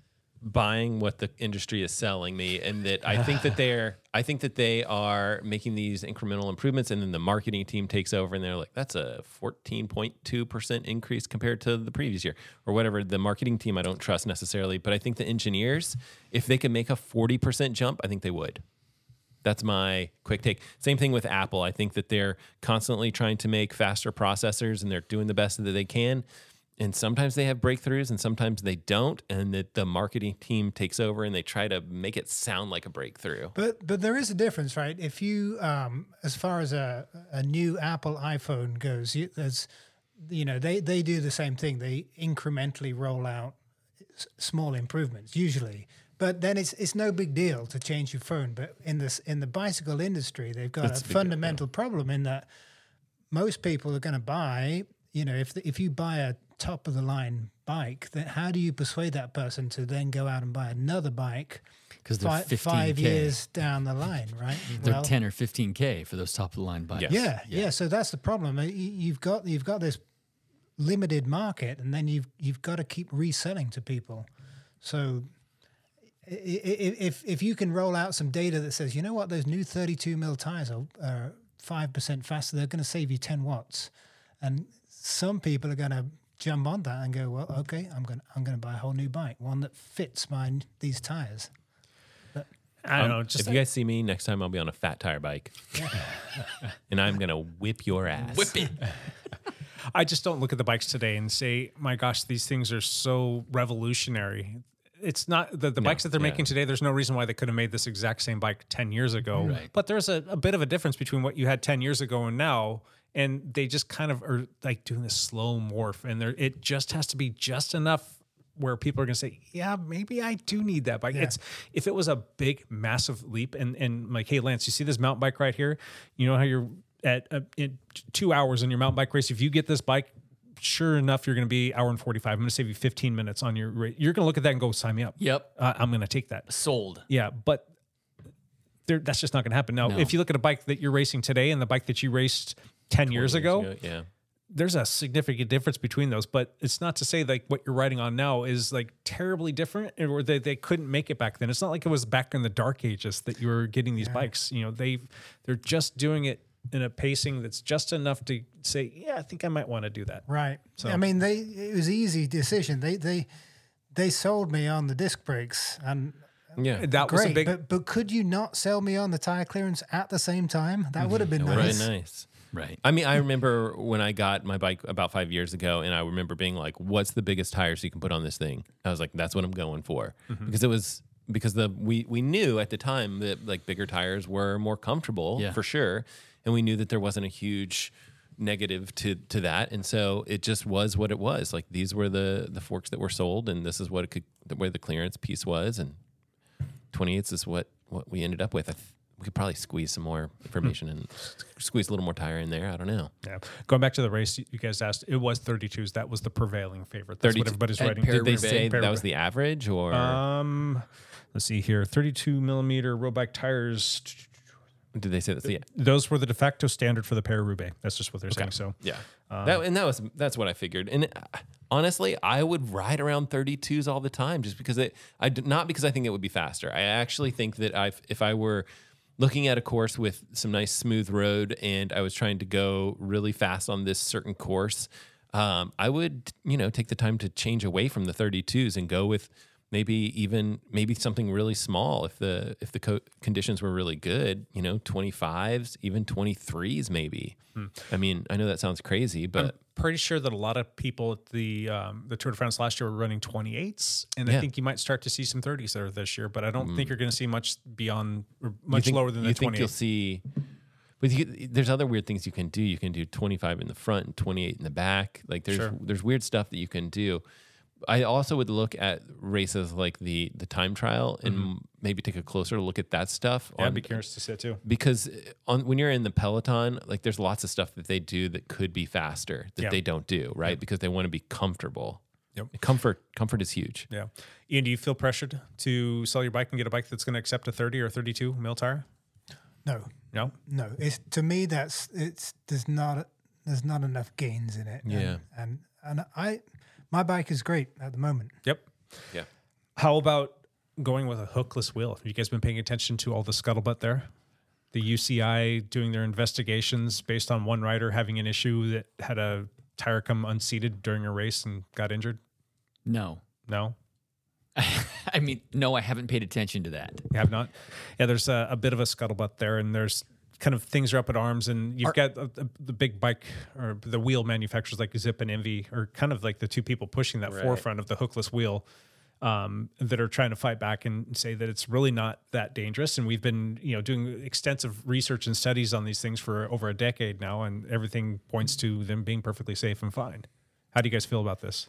buying what the industry is selling me, and that I think that they're I think that they are making these incremental improvements, and then the marketing team takes over and they're like, that's a fourteen point two percent increase compared to the previous year or whatever. The marketing team I don't trust necessarily, but I think the engineers, if they could make a forty percent jump, I think they would. That's my quick take. Same thing with Apple. I think that they're constantly trying to make faster processors and they're doing the best that they can. And sometimes they have breakthroughs and sometimes they don't. And that the marketing team takes over and they try to make it sound like a breakthrough. But but there is a difference, right? If you, um, as far as a, a new Apple iPhone goes, you, there's, you know, they, they do the same thing. They incrementally roll out s- small improvements usually. But then it's it's no big deal to change your phone. But in this in the bicycle industry, they've got It's a a big deal, fundamental problem in that most people are going to buy. You know, if the, if you buy a top of the line bike, then how do you persuade that person to then go out and buy another bike? 'Cause they're fi- fifteen five K. years down the line, right? They're Well, ten or fifteen K for those top of the line bikes. Yes. yeah, yeah, So that's the problem. Uh, you- You've got you've got this limited market, and then you've you've got to keep reselling to people. So i- i- if if you can roll out some data that says, you know what, those new thirty-two mil tires are are five percent faster, they're going to save you ten watts, and some people are going to jump on that and go, well, okay, I'm going I'm going to buy a whole new bike, one that fits my these tires. I don't Um, know. Just if you guys see me next time, I'll be on a fat tire bike, and I'm gonna whip your ass. Whip it. I just don't look at the bikes today and say, my gosh, these things are so revolutionary. It's not the, the No, bikes that they're yeah. making today. There's no reason why they could have made this exact same bike ten years ago. Right. But there's a, a bit of a difference between what you had ten years ago and now. And they just kind of are like doing this slow morph. And there, it just has to be just enough where people are going to say, yeah, maybe I do need that bike. Yeah. It's if it was a big, massive leap. And, and like, hey, Lance, you see this mountain bike right here? You know how you're at uh, in two hours in your mountain bike race? If you get this bike, sure enough, you're going to be hour and forty-five. I'm going to save you fifteen minutes on your race. You're going to look at that and go, sign me up. Yep. Uh, I'm going to take that. Sold. Yeah, but there, that's just not going to happen. Now, No. if you look at a bike that you're racing today and the bike that you raced ten years ago, yeah. there's a significant difference between those. But it's not to say like what you're riding on now is like terribly different, or they, they couldn't make it back then. It's not like it was back in the dark ages that you were getting these bikes. You know, they they're just doing it in a pacing that's just enough to say, yeah, I think I might want to do that. Right. So- I mean, they it was easy decision. They they they sold me on the disc brakes, and Yeah. That was a great. big. but but could you not sell me on the tire clearance at the same time? That would have been Very nice. nice. Right. I mean, I remember when I got my bike about five years ago, and I remember being like, "What's the biggest tires you can put on this thing?" I was like, "That's what I'm going for," because it was because the we we knew at the time that like bigger tires were more comfortable Yeah. for sure, and we knew that there wasn't a huge negative to to that, and so it just was what it was. Like these were the the forks that were sold, and this is what it could where the clearance piece was, and twenty-eights is what what we ended up with. I th- we could probably squeeze some more information and s- squeeze a little more tire in there. I don't know. Yeah. Going back to the race, you guys asked, it was thirty-twos. That was the prevailing favorite. That's what thirty-two everybody's at writing. Paris- Did they Roubaix. say that Paris- was the average or Um, let's see here. thirty-two millimeter road bike tires. did they say that's the Those were the de facto standard for the Paris-Roubaix. That's just what they're saying. So yeah? that and that was that's what I figured. And uh, honestly, I would ride around thirty-twos all the time just because it. I d- not because I think it would be faster. I actually think that I if I were looking at a course with some nice smooth road and I was trying to go really fast on this certain course, um, I would you know take the time to change away from the thirty-twos and go with maybe even maybe something really small if the if the co- conditions were really good, you know, twenty-fives, even twenty-threes maybe. I mean, I know that sounds crazy, but I'm pretty sure that a lot of people at the um, the Tour de France last year were running twenty-eights, and I Yeah. think you might start to see some thirties there this year. But I don't think you're going to see much beyond, or you much think- lower than you the think you'll twenty-eight. see. But you, there's other weird things you can do. You can do twenty-five in the front and twenty-eight in the back. Like there's Sure. there's weird stuff that you can do. I also would look at races like the the time trial and maybe take a closer look at that stuff. Yeah, on- I'd be curious to see it too. because on when you're in the peloton, like there's lots of stuff that they do that could be faster that Yeah. they don't do, right? Because they want to be comfortable. Yep. Comfort comfort is huge. Yeah. Ian, do you feel pressured to sell your bike and get a bike that's going to accept a thirty or thirty-two mil tire? No, No. no. It's to me that's it's there's not there's not enough gains in it. Yeah. and and, and I my bike is great at the moment. Yep. Yeah. How about going with a hookless wheel? Have you guys been paying attention to all the scuttlebutt there? The U C I doing their investigations based on one rider having an issue that had a tire come unseated during a race and got injured? No. No? I mean, no, I haven't paid attention to that. You have not? Yeah, there's a, a bit of a scuttlebutt there, and there's kind of things are up at arms, and you've Are- got a, a, the big bike or the wheel manufacturers like Zip and Envy are kind of like the two people pushing that Right. forefront of the hookless wheel. Um, that are trying to fight back and say that it's really not that dangerous. And we've been, you know, doing extensive research and studies on these things for over a decade now, and everything points to them being perfectly safe and fine. How do you guys feel about this?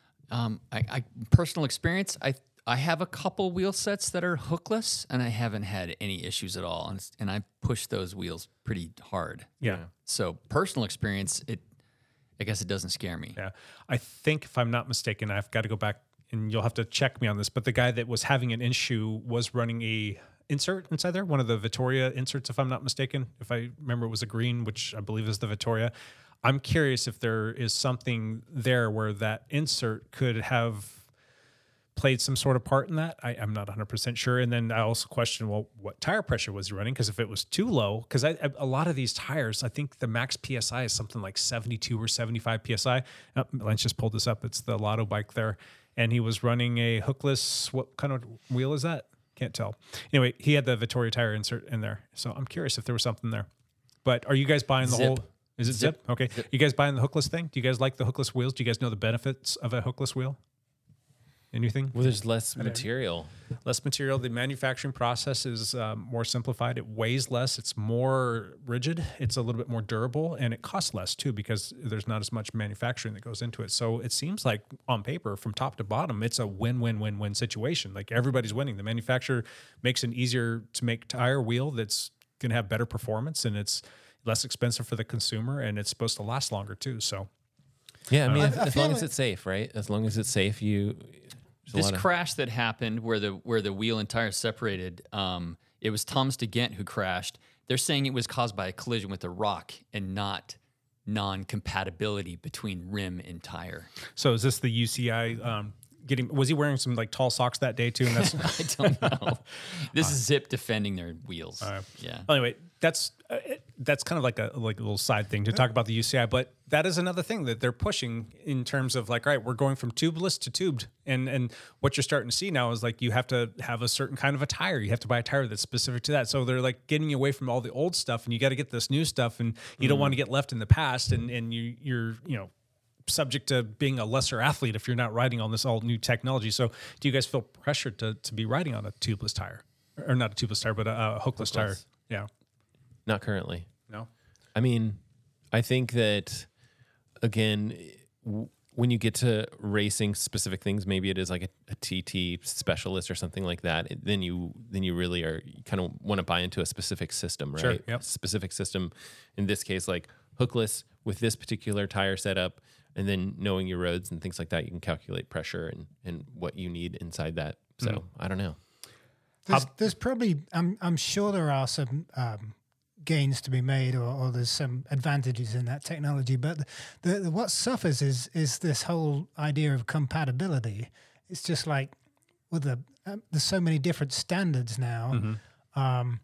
Um, I, I personal experience, I I have a couple wheel sets that are hookless, and I haven't had any issues at all. And, it's- and I push those wheels pretty hard. Yeah. So personal experience, it I guess it doesn't scare me. Yeah. I think if I'm not mistaken, I've got to go back and you'll have to check me on this, but the guy that was having an issue was running a insert inside there, one of the Vittoria inserts, if I'm not mistaken. If I remember, it was a green, which I believe is the Vittoria. I'm curious if there is something there where that insert could have played some sort of part in that. I, I'm not one hundred percent sure. And then I also question, well, what tire pressure was he running? Because if it was too low, because I, I, a lot of these tires, I think the max P S I is something like seventy-two or seventy-five P S I. Oh, Lance just pulled this up. It's the Lotto bike there. And he was running a hookless, what kind of wheel is that? Can't tell. Anyway, he had the Vittoria tire insert in there. So I'm curious if there was something there. But are you guys buying the Zip. whole... Is it Zip? Zip. Okay. You guys buying the hookless thing? Do you guys like the hookless wheels? Do you guys know the benefits of a hookless wheel? Anything? Well, there's less material. Less material. The manufacturing process is um, more simplified. It weighs less. It's more rigid. It's a little bit more durable, and it costs less too because there's not as much manufacturing that goes into it. So it seems like on paper, from top to bottom, it's a win-win-win-win situation. Like everybody's winning. The manufacturer makes an easier to make tire wheel that's going to have better performance, and it's less expensive for the consumer, and it's supposed to last longer too. So Yeah, I mean, I- as, I as feel long like- as it's safe, right? As long as it's safe, you. there's a This lot of- crash that happened where the where the wheel and tire separated, um, it was Thomas DeGent who crashed. They're saying it was caused by a collision with a rock and not non-compatibility between rim and tire. So is this the U C I um, getting? Was he wearing some like tall socks that day too? And that's I don't know. This is Zip defending their wheels. Yeah. anyway. That's uh, it- that's kind of like a like a little side thing to talk about the U C I, but that is another thing that they're pushing in terms of like, all right, we're going from tubeless to tubed, and and what you're starting to see now is like you have to have a certain kind of a tire. You have to buy a tire that's specific to that. So they're like getting you away from all the old stuff, and you got to get this new stuff, and you don't want to get left in the past, and and you you're you know. subject to being a lesser athlete if you're not riding on this all new technology. So do you guys feel pressured to to be riding on a tubeless tire, or not a tubeless tire, but a, a hookless, tire? Hookless. Yeah. Not currently. No. I mean, I think that again, w- when you get to racing specific things, maybe it is like a, a T T specialist or something like that. it- Then you then you really are you kind of want to buy into a specific system, right? Sure, yep. Specific system. In this case, like hookless with this particular tire setup, and then knowing your roads and things like that, you can calculate pressure and and what you need inside that. So Mm. I don't know. There's, there's probably, I'm, I'm sure there are some um, gains to be made, or, or there's some advantages in that technology. But the, the, what suffers is is this whole idea of compatibility. It's just like with the um, there's so many different standards now, um,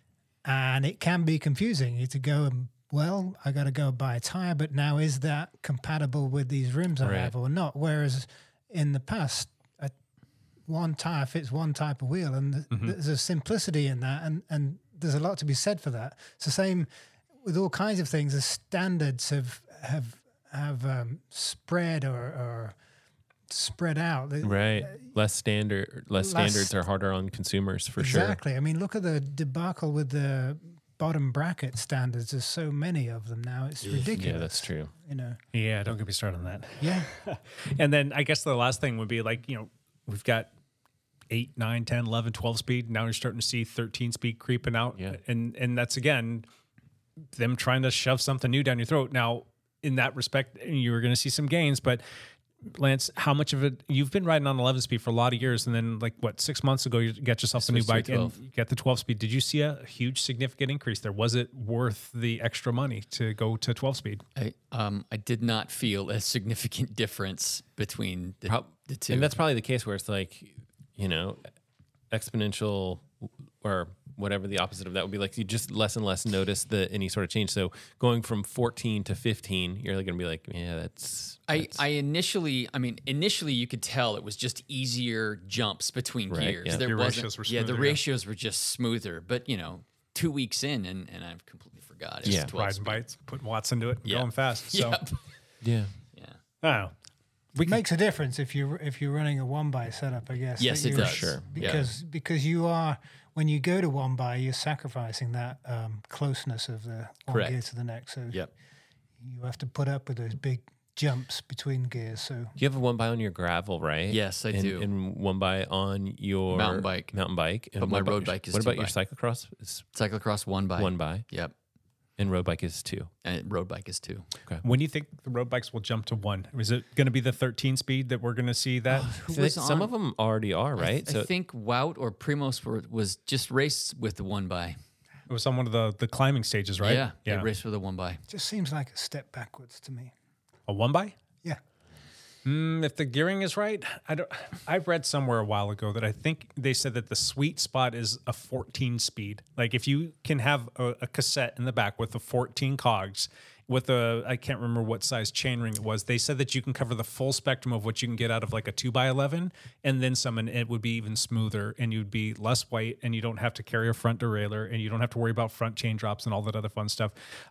and it can be confusing. You to go and well, I got to go buy a tire, but now is that compatible with these rims I Right. have or not? Whereas in the past, a, one tire fits one type of wheel, and th- there's a simplicity in that, and, and there's a lot to be said for that. It's the same with all kinds of things. The standards have have have um, spread or, or spread out. The- Right. Less standard less Less- standards are harder on consumers for sure. Exactly. I mean, look at the debacle with the bottom bracket standards. There's so many of them now. It's ridiculous. Yeah, that's true. You know. Yeah, don't get me started on that. Yeah. And then I guess the last thing would be like, you know, we've got eight, nine, ten, eleven, twelve speed. Now you're starting to see thirteen speed creeping out. Yeah. And and that's again them trying to shove something new down your throat. Now, in that respect, you were going to see some gains, but Lance, how much of it you've been riding on eleven speed for a lot of years, and then like what six months ago you got yourself a new Switched to bike and twelve. you got the twelve speed. Did you see a huge significant increase there? Was it worth the extra money to go to twelve speed? I um I did not feel a significant difference between the, Prob- the two. And that's probably the case where it's like you know, exponential or whatever the opposite of that would be, like you just less and less notice the any sort of change. So going from fourteen to fifteen, you're going to be like, yeah, that's. I, that's I initially, I mean, initially you could tell it was just easier jumps between Right, gears. yeah. There Your wasn't, ratios were yeah, the smoother, yeah. ratios were just smoother. But you know, two weeks in, and, and I've completely forgot. It's Yeah. twelve Riding speed. bites, putting watts into it, and Yeah. going fast. So, Yep. yeah. Yeah. I don't know. We It can, makes a difference if you if you're running a one by setup, I guess. Yes, that it you're- does. Sure. Yeah. Because because you are when you go to one by, you're sacrificing that um, closeness of the one Correct. gear to the next. So Yep. you have to put up with those big jumps between gears. So You have a one by on your gravel, right? Yes, I and, do. And one by on your Mountain bike. Mountain bike. And But my what about road your- bike is What two about your by. cyclocross? It's Cyclocross one by. one by, Yep. and road bike is two. And road bike is two. when do you think the road bikes will jump to one? Is it going to be the thirteen speed that we're going to see that? Who So was they- some on- of them already are, right? I, I think Wout or Primos were, was just raced with the one by. It was on one of the, the climbing stages, right? Yeah. Yeah. They raced with the one by. it just seems like a step backwards to me. A one by? Yeah. Mm, if the gearing is right, I don't. I read somewhere a while ago that I think they said that the sweet spot is a fourteen speed. Like if you can have a, a cassette in the back with the fourteen cogs, with a I can't remember what size chainring it was. They said that you can cover the full spectrum of what you can get out of like a two by eleven, and then some, and it would be even smoother, and you'd be less weight, and you don't have to carry a front derailleur, and you don't have to worry about front chain drops and all that other fun stuff.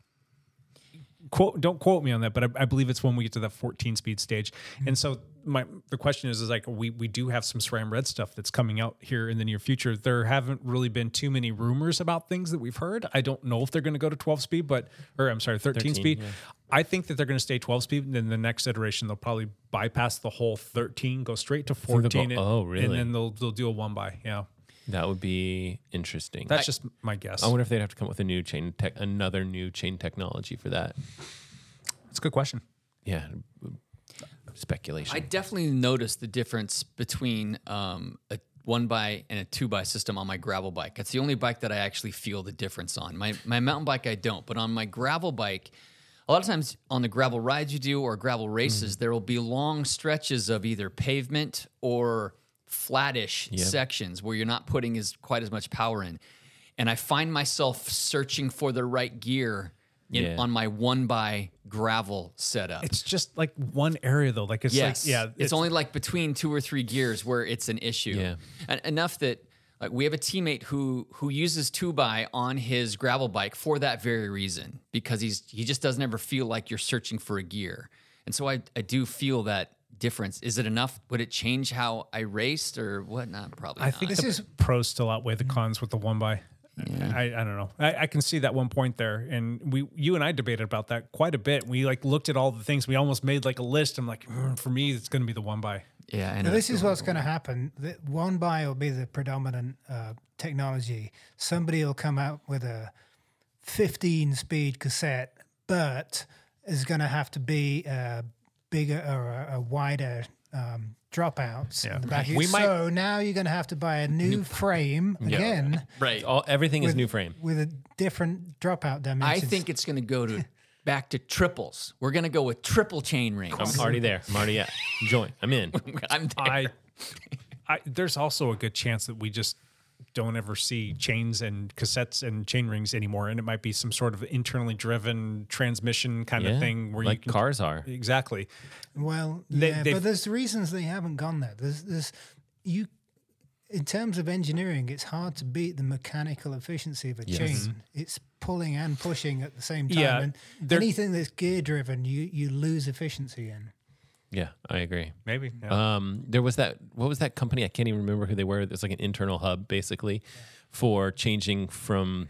Quote, don't quote me on that, but I, I believe it's when we get to that fourteen speed stage. And so my the question is, is like we we do have some SRAM Red stuff that's coming out here in the near future. There haven't really been too many rumors about things that we've heard. I don't know if they're going to go to twelve speed, but or I'm sorry, thirteen, thirteen, speed. yeah. I think that they're going to stay twelve speed, and then the next iteration they'll probably bypass the whole thirteen, go straight to they'll go- fourteen. and- oh, really? And then they'll they'll do a one by. Yeah, that would be interesting. that's just my guess. I wonder if they'd have to come up with a new chain tech, another new chain technology for that. That's a good question. Yeah, speculation. I definitely noticed the difference between um, a one by and a two by system on my gravel bike. That's the only bike that I actually feel the difference on. My my mountain bike I don't, but on my gravel bike, a lot of times on the gravel rides you do or gravel races, there will be long stretches of either pavement or flattish Yep. sections where you're not putting as quite as much power in, and I find myself searching for the right gear in, Yeah. on my one by gravel setup. It's just like one area though. Like it's Yes. like yeah, It's, only like between two or three gears where it's an issue. Yeah. And enough that like we have a teammate who who uses two by on his gravel bike for that very reason, because he's he just doesn't ever feel like you're searching for a gear. And so I I do feel that difference. Is it enough? Would it change how I raced or what? Not probably. I not. think This the is- pros still outweigh the cons with the one by. I, I don't know. I, I can see that one point there, and we, you and I debated about that quite a bit. We like looked at all the things. We almost made like a list. I'm like, mm, for me, it's going to be the one by. yeah. I Now, know. this is what's going to happen. The one by will be the predominant uh, technology. Somebody will come out with a fifteen speed cassette, but is going to have to be a bigger or a, a wider um, dropouts Yeah. in the back. We might- so now you're going to have to buy a new frame again right. All everything is with- new frame. with a different dropout I dimensions. think it's going to go to back to triples. We're going to go with triple chain rings. I'm already there. I'm already at. Join. I'm in. I'm there. I, I, there's also a good chance that we just don't ever see chains and cassettes and chain rings anymore, and it might be some sort of internally driven transmission kind Yeah, of thing where like you can, cars are. exactly. Well, They- yeah, they've- but there's reasons they haven't gone there. There's, there's, you, in terms of engineering, it's hard to beat the mechanical efficiency of a Yes. chain. It's pulling and pushing at the same time, Yeah, and they're- anything that's gear driven, you you lose efficiency in. Yeah, I agree. Maybe. Yeah. Um, there was that. What was that company? I can't even remember who they were. There's like an internal hub, basically, for changing from.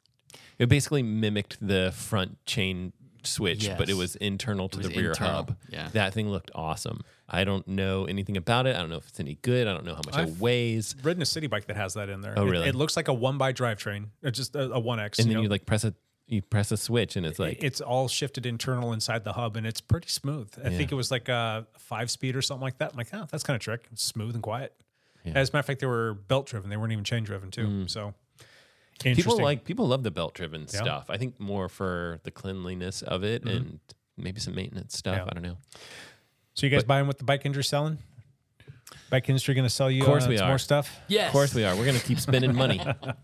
It basically mimicked the front chain switch, but it Yes. was internal to It was the rear internal, hub. yeah. That thing looked awesome. I don't know anything about it. I don't know if it's any good. I don't know how much it I've- weighs. Ridden a city bike that has that in there. Oh, It- really? It, looks like a one by drivetrain, or just a, a one X. And you then know? you like press a you press a switch, and it's like it's all shifted internal inside the hub, and it's pretty smooth. I think it was like a five speed or something like that. I'm like, oh, that's kind of trick. It's smooth and quiet. Yeah. As a matter of fact, they were belt driven. They weren't even chain driven too. So people interesting. like people love the belt driven stuff. I think more for the cleanliness of it and maybe some maintenance stuff. Yeah. I don't know. So you guys buying what the bike injury selling? Bike industry going to sell you Of course uh, we some are. more stuff? Yes. Of course we are. We're going to keep spending money.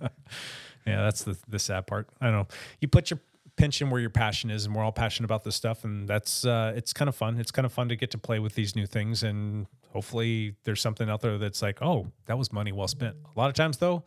Yeah, that's the the sad part. I don't know. You put your pension where your passion is, and we're all passionate about this stuff, and that's uh, it's kind of fun. It's kind of fun to get to play with these new things, and hopefully there's something out there that's like, oh, that was money well spent. A lot of times though,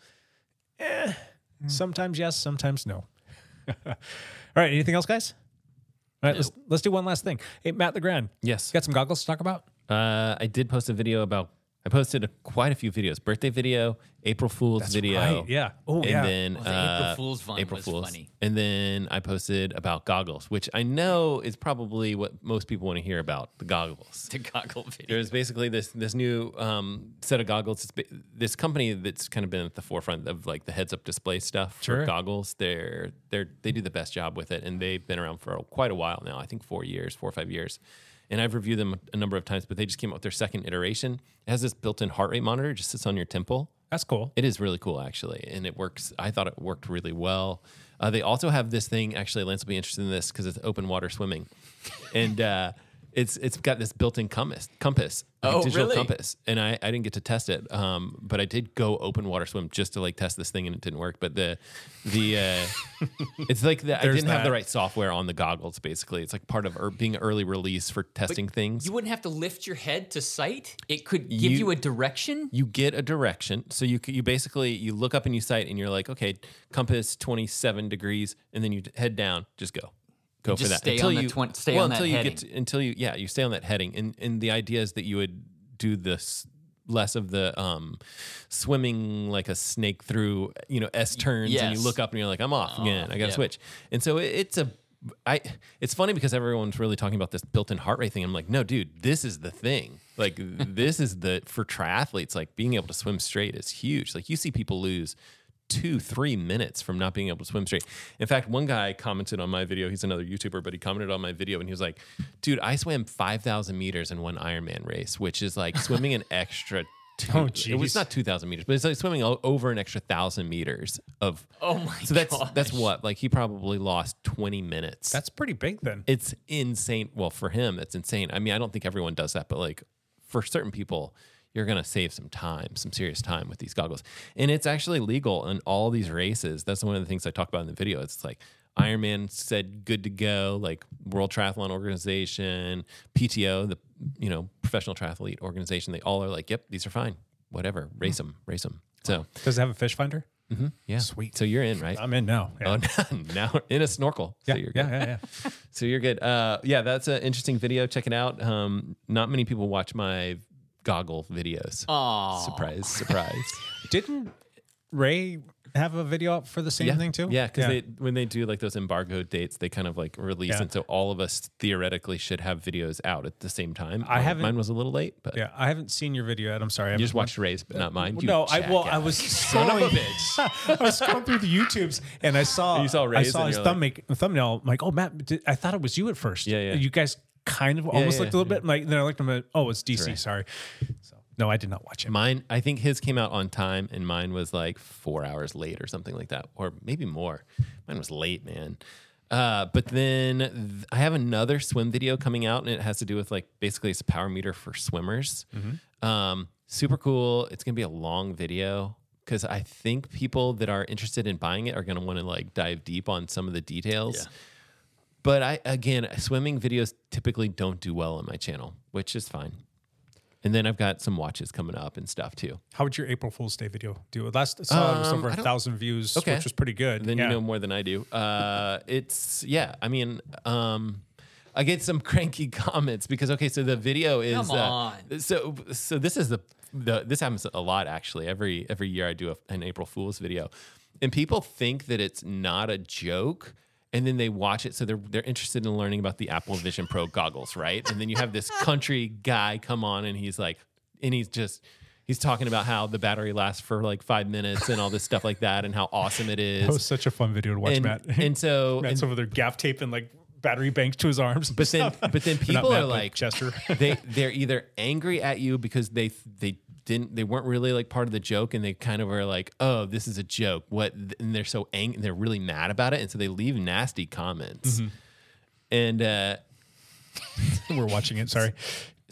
eh, sometimes yes, sometimes no. All right, anything else, guys? All right, let's let's do one last thing. Hey, Matt LeGrand. Yes. Got some goggles to talk about? Uh, I did post a video about. I posted a, quite a few videos. Birthday video, April Fool's That's video. right, yeah. Oh, and yeah. then Oh, the uh, April Fool's one April was Fool's. funny. And then I posted about goggles, which I know is probably what most people want to hear about, the goggles. The goggle video. There's basically this this new um, set of goggles. It's ba- this company that's kind of been at the forefront of like the heads-up display stuff for Sure. goggles. They're they're they do the best job with it, and they've been around for quite a while now. I think four years, four or five years. And I've reviewed them a number of times, but they just came out with their second iteration. It has this built-in heart rate monitor. It just sits on your temple. That's cool. It is really cool, actually, and it works. I thought it worked really well. Uh, they also have this thing. Actually, Lance will be interested in this because it's open water swimming, and uh, it's it's got this built-in compass, compass, like Oh, digital really? compass. And I, I didn't get to test it, um, but I did go open water swim just to like test this thing, and it didn't work. But the the uh, it's like the, I There's didn't have that. the right software on the goggles. Basically, it's like part of er, being early release for testing things. You wouldn't have to lift your head to sight. It could give You- you, a direction. You get a direction, so you c- you basically you look up and you sight, and you're like, okay, compass twenty-seven degrees, and then you d- head down, just go, go for just that stay until on the you twen- stay well on that until you heading. get to, until you yeah you stay on that heading, and and the idea is that you would do this less of the um swimming like a snake through you know S turns, and you Yes. look up and you're like, I'm off again, I got to yeah. switch, and so it, it's a. I it's funny because everyone's really talking about this built-in heart rate thing. I'm like, no, dude, this is the thing. Like, this is the for triathletes. Like, being able to swim straight is huge. Like, you see people lose two, three minutes from not being able to swim straight. In fact, one guy commented on my video. He's another YouTuber, but he commented on my video and he was like, dude, I swam five thousand meters in one Ironman race, which is like swimming an extra. Two, Oh, it was geez. not two thousand meters, but it's like swimming o- over an extra thousand meters of. Oh my So that's gosh. that's what like he probably lost twenty minutes. That's pretty big then. It's insane. Well, for him, it's insane. I mean, I don't think everyone does that, but like for certain people, you're going to save some time, some serious time with these goggles. And it's actually legal in all these races. That's one of the things I talk about in the video. It's like Ironman said good to go, like World Triathlon Organization, P T O, the you know professional triathlete organization. They all are like, yep, these are fine. Whatever, race them, race them. So Does it have a fish finder? yeah, Sweet. So you're in, right? I'm in now. Yeah. Oh, now in a snorkel. yeah, So you're yeah, good. yeah, yeah. So you're good. Uh, yeah, that's an interesting video. Check it out. Um, not many people watch my goggle videos. Aw. Surprise, surprise. Didn't Ray have a video up for the same yeah, thing too? Yeah, because they when they do like those embargo dates, they kind of like release, Yeah. and so all of us theoretically should have videos out at the same time. I Mine- haven't- Mine was a little late, but Yeah, I haven't seen your video yet. I'm sorry. I you just haven't watched Ray's, but not mine. You no, I well, I jackass. was Son of a scrolling. I was scrolling through the YouTubes and I saw You saw I Ray's saw and his you're like- thumbnail. thumbnail. I'm like, oh, Matt, did, I thought it was you at first. Yeah, yeah. You guys kind of almost yeah, looked a little bit. I'm like, then I looked at him. and, Oh, it's D C. right. Sorry. So no, I did not watch it. Mine, I think his came out on time, and mine was like four hours late or something like that, or maybe more. Mine was late, man. Uh, but then th- I have another swim video coming out, and it has to do with like basically it's a power meter for swimmers. Um, super cool. It's gonna be a long video because I think people that are interested in buying it are gonna want to like dive deep on some of the details. Yeah. But I again, swimming videos typically don't do well on my channel, which is fine. And then I've got some watches coming up and stuff too. How would your April Fool's Day video do? Last I saw it was Um, over I a don't- thousand views, Okay. which was pretty good. Then yeah. you know more than I do. Uh, it's yeah. I mean, um, I get some cranky comments because okay, so the video is Come on. Uh, so so this is the the this happens a lot actually. Every every year I do a, an April Fool's video, and people think that it's not a joke. And then they watch it, so they're they're interested in learning about the Apple Vision Pro goggles, right? And then you have this country guy come on, and he's like, and he's just he's talking about how the battery lasts for like five minutes and all this stuff like that, and how awesome it is. That was such a fun video to watch, and, Matt. and so Matt's and- over there gaff taping like battery banks to his arms. and but then stuff. but then Or not people Matt, are but like Chester. they they're either angry at you because they they didn't they weren't really like part of the joke, and they kind of are like, oh, this is a joke, what, and they're so angry, they're really mad about it, and so they leave nasty comments. Mm-hmm. And uh We're watching it. Sorry.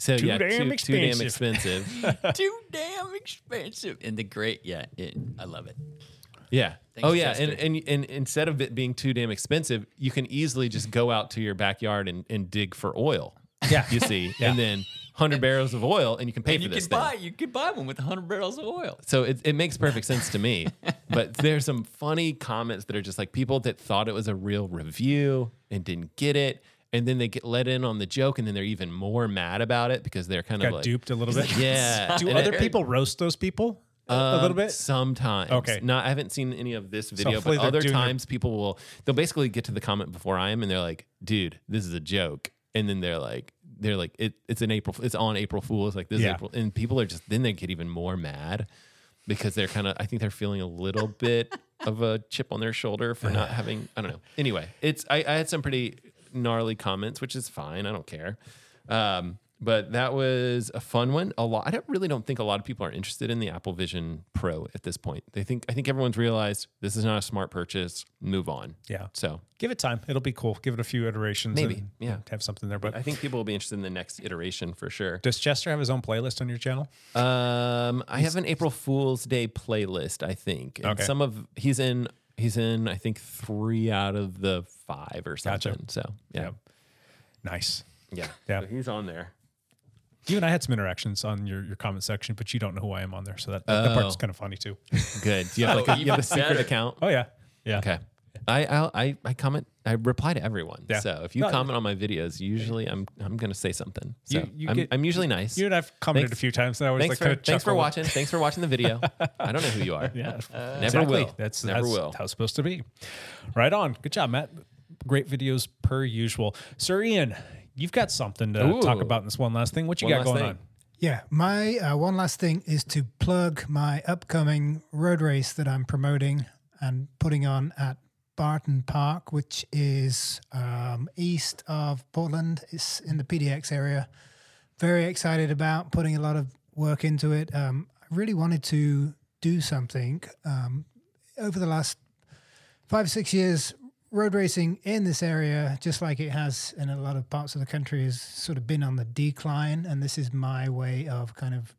So Too yeah, damn too, too damn expensive. expensive. Too damn expensive. And the great, yeah, it, I love it. Yeah. Thanks, oh yeah, and, Chester. and and instead of it being too damn expensive, you can easily just go out to your backyard and, and dig for oil. Yeah. You see, Yeah. and then one hundred barrels of oil, and you can pay And for you this can thing. buy you can buy one with one hundred barrels of oil. So it, it makes perfect sense to me. But there's some funny comments that are just like people that thought it was a real review and didn't get it. And then they get let in on the joke, and then they're even more mad about it because they're kind of Got like duped a little bit. Yeah. Do And other it- people roast those people a- a Um, little bit? Sometimes. Okay. Not I haven't seen any of this video, hopefully but they're other doing it- times people will they'll basically get to the comment before I am and they're like, dude, this is a joke. And then they're like they're like, it, it's an April it's on April Fool's, like this is Yeah. April, and people are just then they get even more mad because they're kind of I think they're feeling a little bit of a chip on their shoulder for not having I don't know. Anyway, it's I, I had some pretty gnarly comments, which is fine. I don't care. Um, but that was a fun one. A lot. I don't really don't think a lot of people are interested in the Apple Vision Pro at this point. They think I think everyone's realized this is not a smart purchase. Move on. Yeah. So Give it time. It'll be cool. Give it a few iterations. Maybe, and yeah. Have something there. But I think people will be interested in the next iteration for sure. does Chester have his own playlist on your channel? Um, I have an April Fool's Day playlist. I think. And Okay. Some of he's in. He's in. I think three out of the five or Gotcha. something. So yeah. Yep. Nice. Yeah. Yeah. So he's on there. You and I had some interactions on your, your comment section, but you don't know who I am on there. So that, that, that part's Oh. kind of funny too. Good. Do you have like Oh, a, you have a even secret better. account? Oh, yeah. Yeah. Okay. I I'll, I I comment. I reply to everyone. Yeah. So if you No, comment on my videos, usually I'm I'm gonna say something. So You- you I'm, get- I'm usually nice. You and I've commented Thanks. a few times. And I always Thanks like kind for of thanks for chuckle. watching. Thanks for watching the video. I don't know who you are. Yeah. Never Exactly. will. That's Never that's will. how it's supposed to be. Right on. Good job, Matt. Great videos per usual. Sir Ian, you've got something to Ooh. talk about in this one last thing. What you One got last going thing. on? Yeah, my uh, one last thing is to plug my upcoming road race that I'm promoting and putting on at Barton Park, which is um, east of Portland. It's in the P D X area. Very excited about putting a lot of work into it. Um, I really wanted to do something. Um, over the last five, six years, road racing in this area, just like it has in a lot of parts of the country, has sort of been on the decline. And this is my way of kind of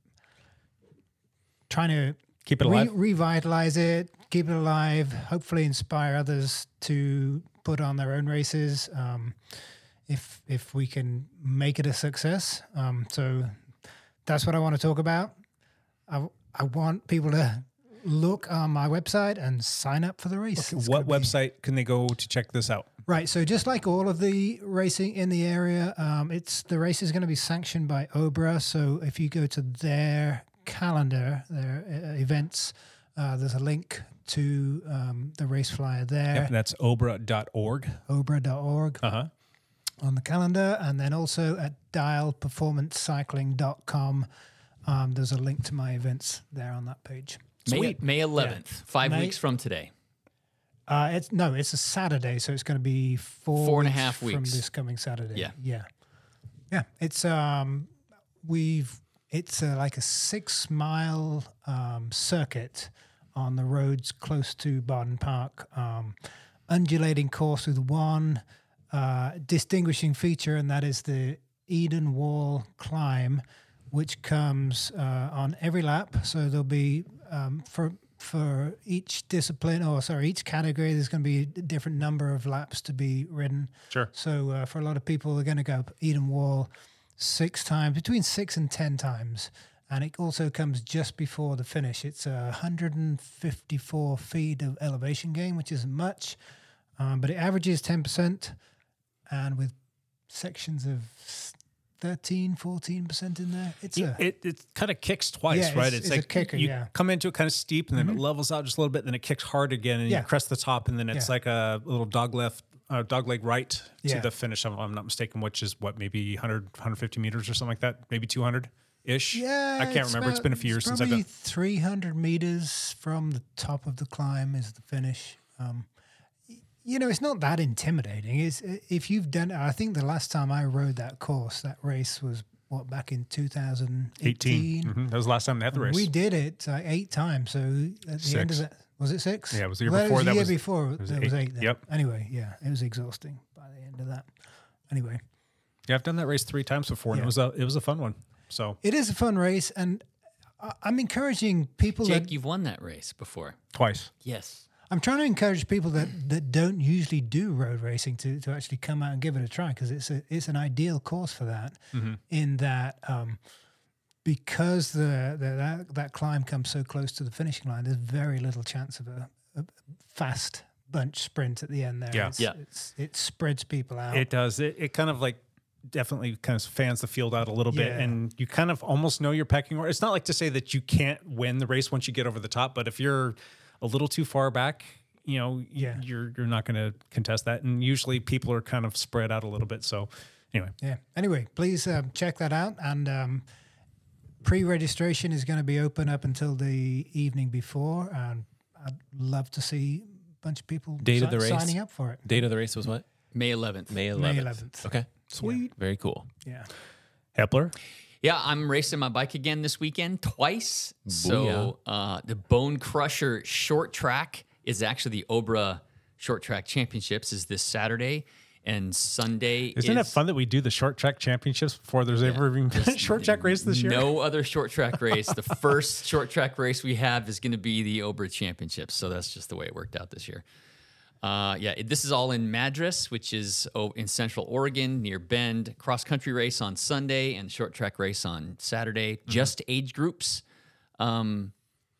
trying to Keep it re- alive. revitalize it, keep it alive, hopefully inspire others to put on their own races. Um, if if we can make it a success, um, so that's what I want to talk about. I I want people to look on my website and sign up for the race. It's What gonna be- website can they go to check this out? Right. So just like all of the racing in the area, um, it's the race is going to be sanctioned by O B R A. So if you go to their calendar, their uh, events, uh, there's a link to um, the race flyer there, Yep, that's obra dot org. O B R A dot org Uh huh. on the calendar, and then also at dial performance cycling dot com. Um, there's a link to my events there on that page. May, Sweet. May eleventh, five May- weeks from today. Uh, it's no, it's a Saturday, so it's going to be four Four and a weeks half from weeks. this coming Saturday. Yeah. yeah, yeah. It's um, we've it's uh, like a six mile um, circuit on the roads close to Barton Park, um, undulating course with one uh, distinguishing feature, and that is the Eden Wall climb, which comes uh, on every lap. So there'll be um, for for each discipline, or sorry, each category, there's going to be a different number of laps to be ridden. Sure. So uh, for a lot of people, they're going to go up Eden Wall six times, between six and ten times. And it also comes just before the finish. It's a one hundred fifty-four feet of elevation gain, which isn't much, um, but it averages ten percent. And with sections of thirteen, fourteen percent in there, it's a... It, it kind of kicks twice, Yeah, right? it's- it's a kicker, you yeah. come into it kind of steep, and then it levels out just a little bit, then it kicks hard again, and Yeah. you crest the top, and then it's Yeah. like a little dog left, uh, dog leg right to Yeah. the finish. If I'm not mistaken, which is what, maybe one hundred, one hundred fifty meters or something like that, maybe two hundred ish. Yeah, I can't remember. It's about- been a few years it's since I've probably done. three hundred meters from the top of the climb is the finish. Um, y- you know, it's not that intimidating. It's if you've done. I think the last time I rode that course, that race was what back in two thousand eighteen. eighteen. Mhm. That was the last time they had the race. We did it uh, eight times. So at the end of Six. that, was it six? Yeah, it was the year Well, before. It was That the year was- before. it was There was eight. eight. Then. Yep. Anyway, yeah, it was exhausting by the end of that. Anyway, Yeah, I've done that race three times before, and Yeah. it was a it was a fun one. So It is a fun race, and I- I'm encouraging people Jake, that you've won that race before. twice. Yes. I'm trying to encourage people that, that don't usually do road racing to, to actually come out and give it a try, because it's a it's an ideal course for that. In that, um, because the, the that that climb comes so close to the finishing line, there's very little chance of a, a fast bunch sprint at the end. There, Yeah. it's, Yeah. it's, it spreads people out. It does. It, it kind of like definitely kind of fans the field out a little bit, Yeah. and you kind of almost know your pecking order. It's not like to say that you can't win the race once you get over the top, but if you're a little too far back, you know, Yeah. you're you're not going to contest that. And usually people are kind of spread out a little bit. So anyway, Yeah. Anyway, please um, check that out. And um, pre-registration is going to be open up until the evening before. And I'd love to see a bunch of people Date of si- the race? signing up for it. Date of the race was what? May eleventh. May eleventh. May eleventh. Okay. Sweet. Very cool. Yeah. Hepler, Yeah, I'm racing my bike again this weekend twice. So uh, the Bone Crusher short track is actually the Obra Short Track Championships is this Saturday, and Sunday isn't is it fun that we do the short track championships before there's ever even been a short track race this year? No other short track race. The first short track race we have is going to be the Obra Championships. So that's just the way it worked out this year. Uh, yeah, it- this is all in Madras, which is oh, in Central Oregon near Bend. Cross country race on Sunday and short track race on Saturday. Mm-hmm. Just age groups um,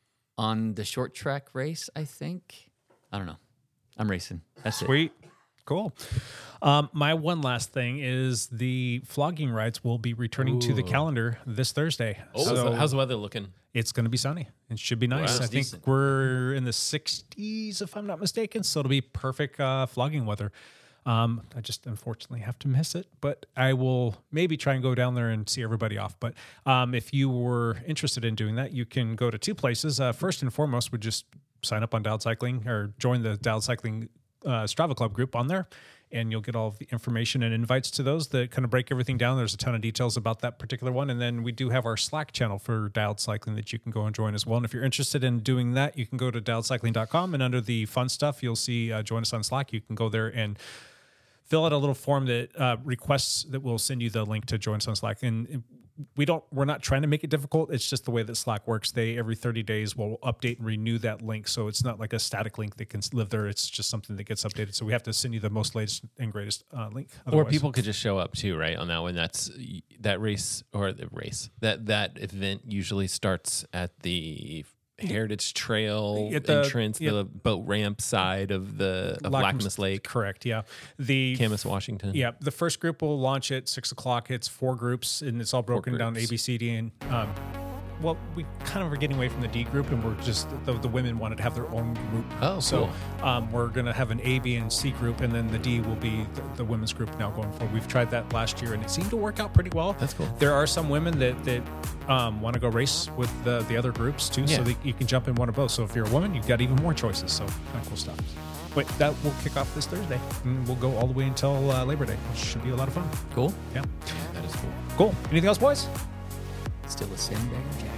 on the short track race, I think. I don't know. I'm racing. That's it. Sweet. Cool. Um, my one last thing is the flogging rides will be returning to the calendar this Thursday. How's, the, how's the weather looking? It's going to be sunny. It should be nice. Wow. I think Decent. we're in the sixties, if I'm not mistaken. So it'll be perfect uh, flogging weather. Um, I just unfortunately have to miss it, but I will maybe try and go down there and see everybody off. But um, if you were interested in doing that, you can go to two places. Uh, first and foremost, would just sign up on Dialed Cycling or join the Dialed Cycling uh, Strava Club group on there, and you'll get all of the information and invites to those that kind of break everything down. There's a ton of details about that particular one. And then we do have our Slack channel for Dialed Cycling that you can go and join as well. And if you're interested in doing that, you can go to dialed cycling dot com, and under the fun stuff, you'll see uh, join us on Slack. You can go there and fill out a little form that uh, requests that will send you the link to join us on Slack. And it- we don't, we're not trying to make it difficult. It's just the way that Slack works. They, every thirty days will update and renew that link. So it's not like a static link that can live there. It's just something that gets updated. So we have to send you the most latest and greatest uh, link. Or Otherwise- people could just show up too, right? On that one, that's that race or the race that that event usually starts at the Heritage Trail At the- entrance, yeah. the boat ramp side of the of Lacamas Lake, Correct. Yeah. The Camas, Washington. Yeah, the first group will launch at six o'clock. It's four groups, and it's all broken down groups. A, B, C, D, and um, well, we kind of are getting away from the D group, and we're just the, the women wanted to have their own group. Oh, so cool. um, we're going to have an A, B, and C group, and then the D will be the, the women's group now going forward. We've tried that last year, and it seemed to work out pretty well. That's cool. There are some women that that um, want to go race with the the other groups too, Yeah. so that you can jump in one of both. So if you're a woman, you've got even more choices. So kind of cool stuff. But that will kick off this Thursday, and we'll go all the way until uh, Labor Day, which should be a lot of fun. Cool. Yeah, That is cool. cool. Anything else, boys? Still a sandbag jackal.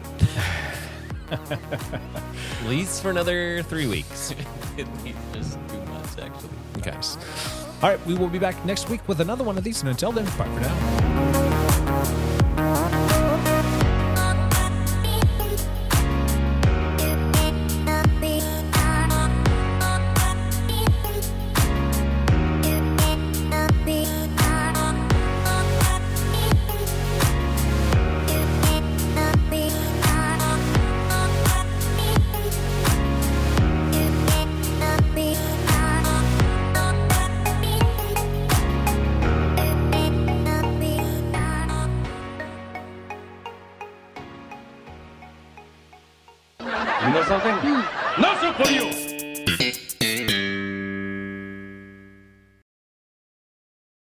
At least for another three weeks. Just two months, actually. Okay. All right, we will be back next week with another one of these, and until then, bye for now. You know something?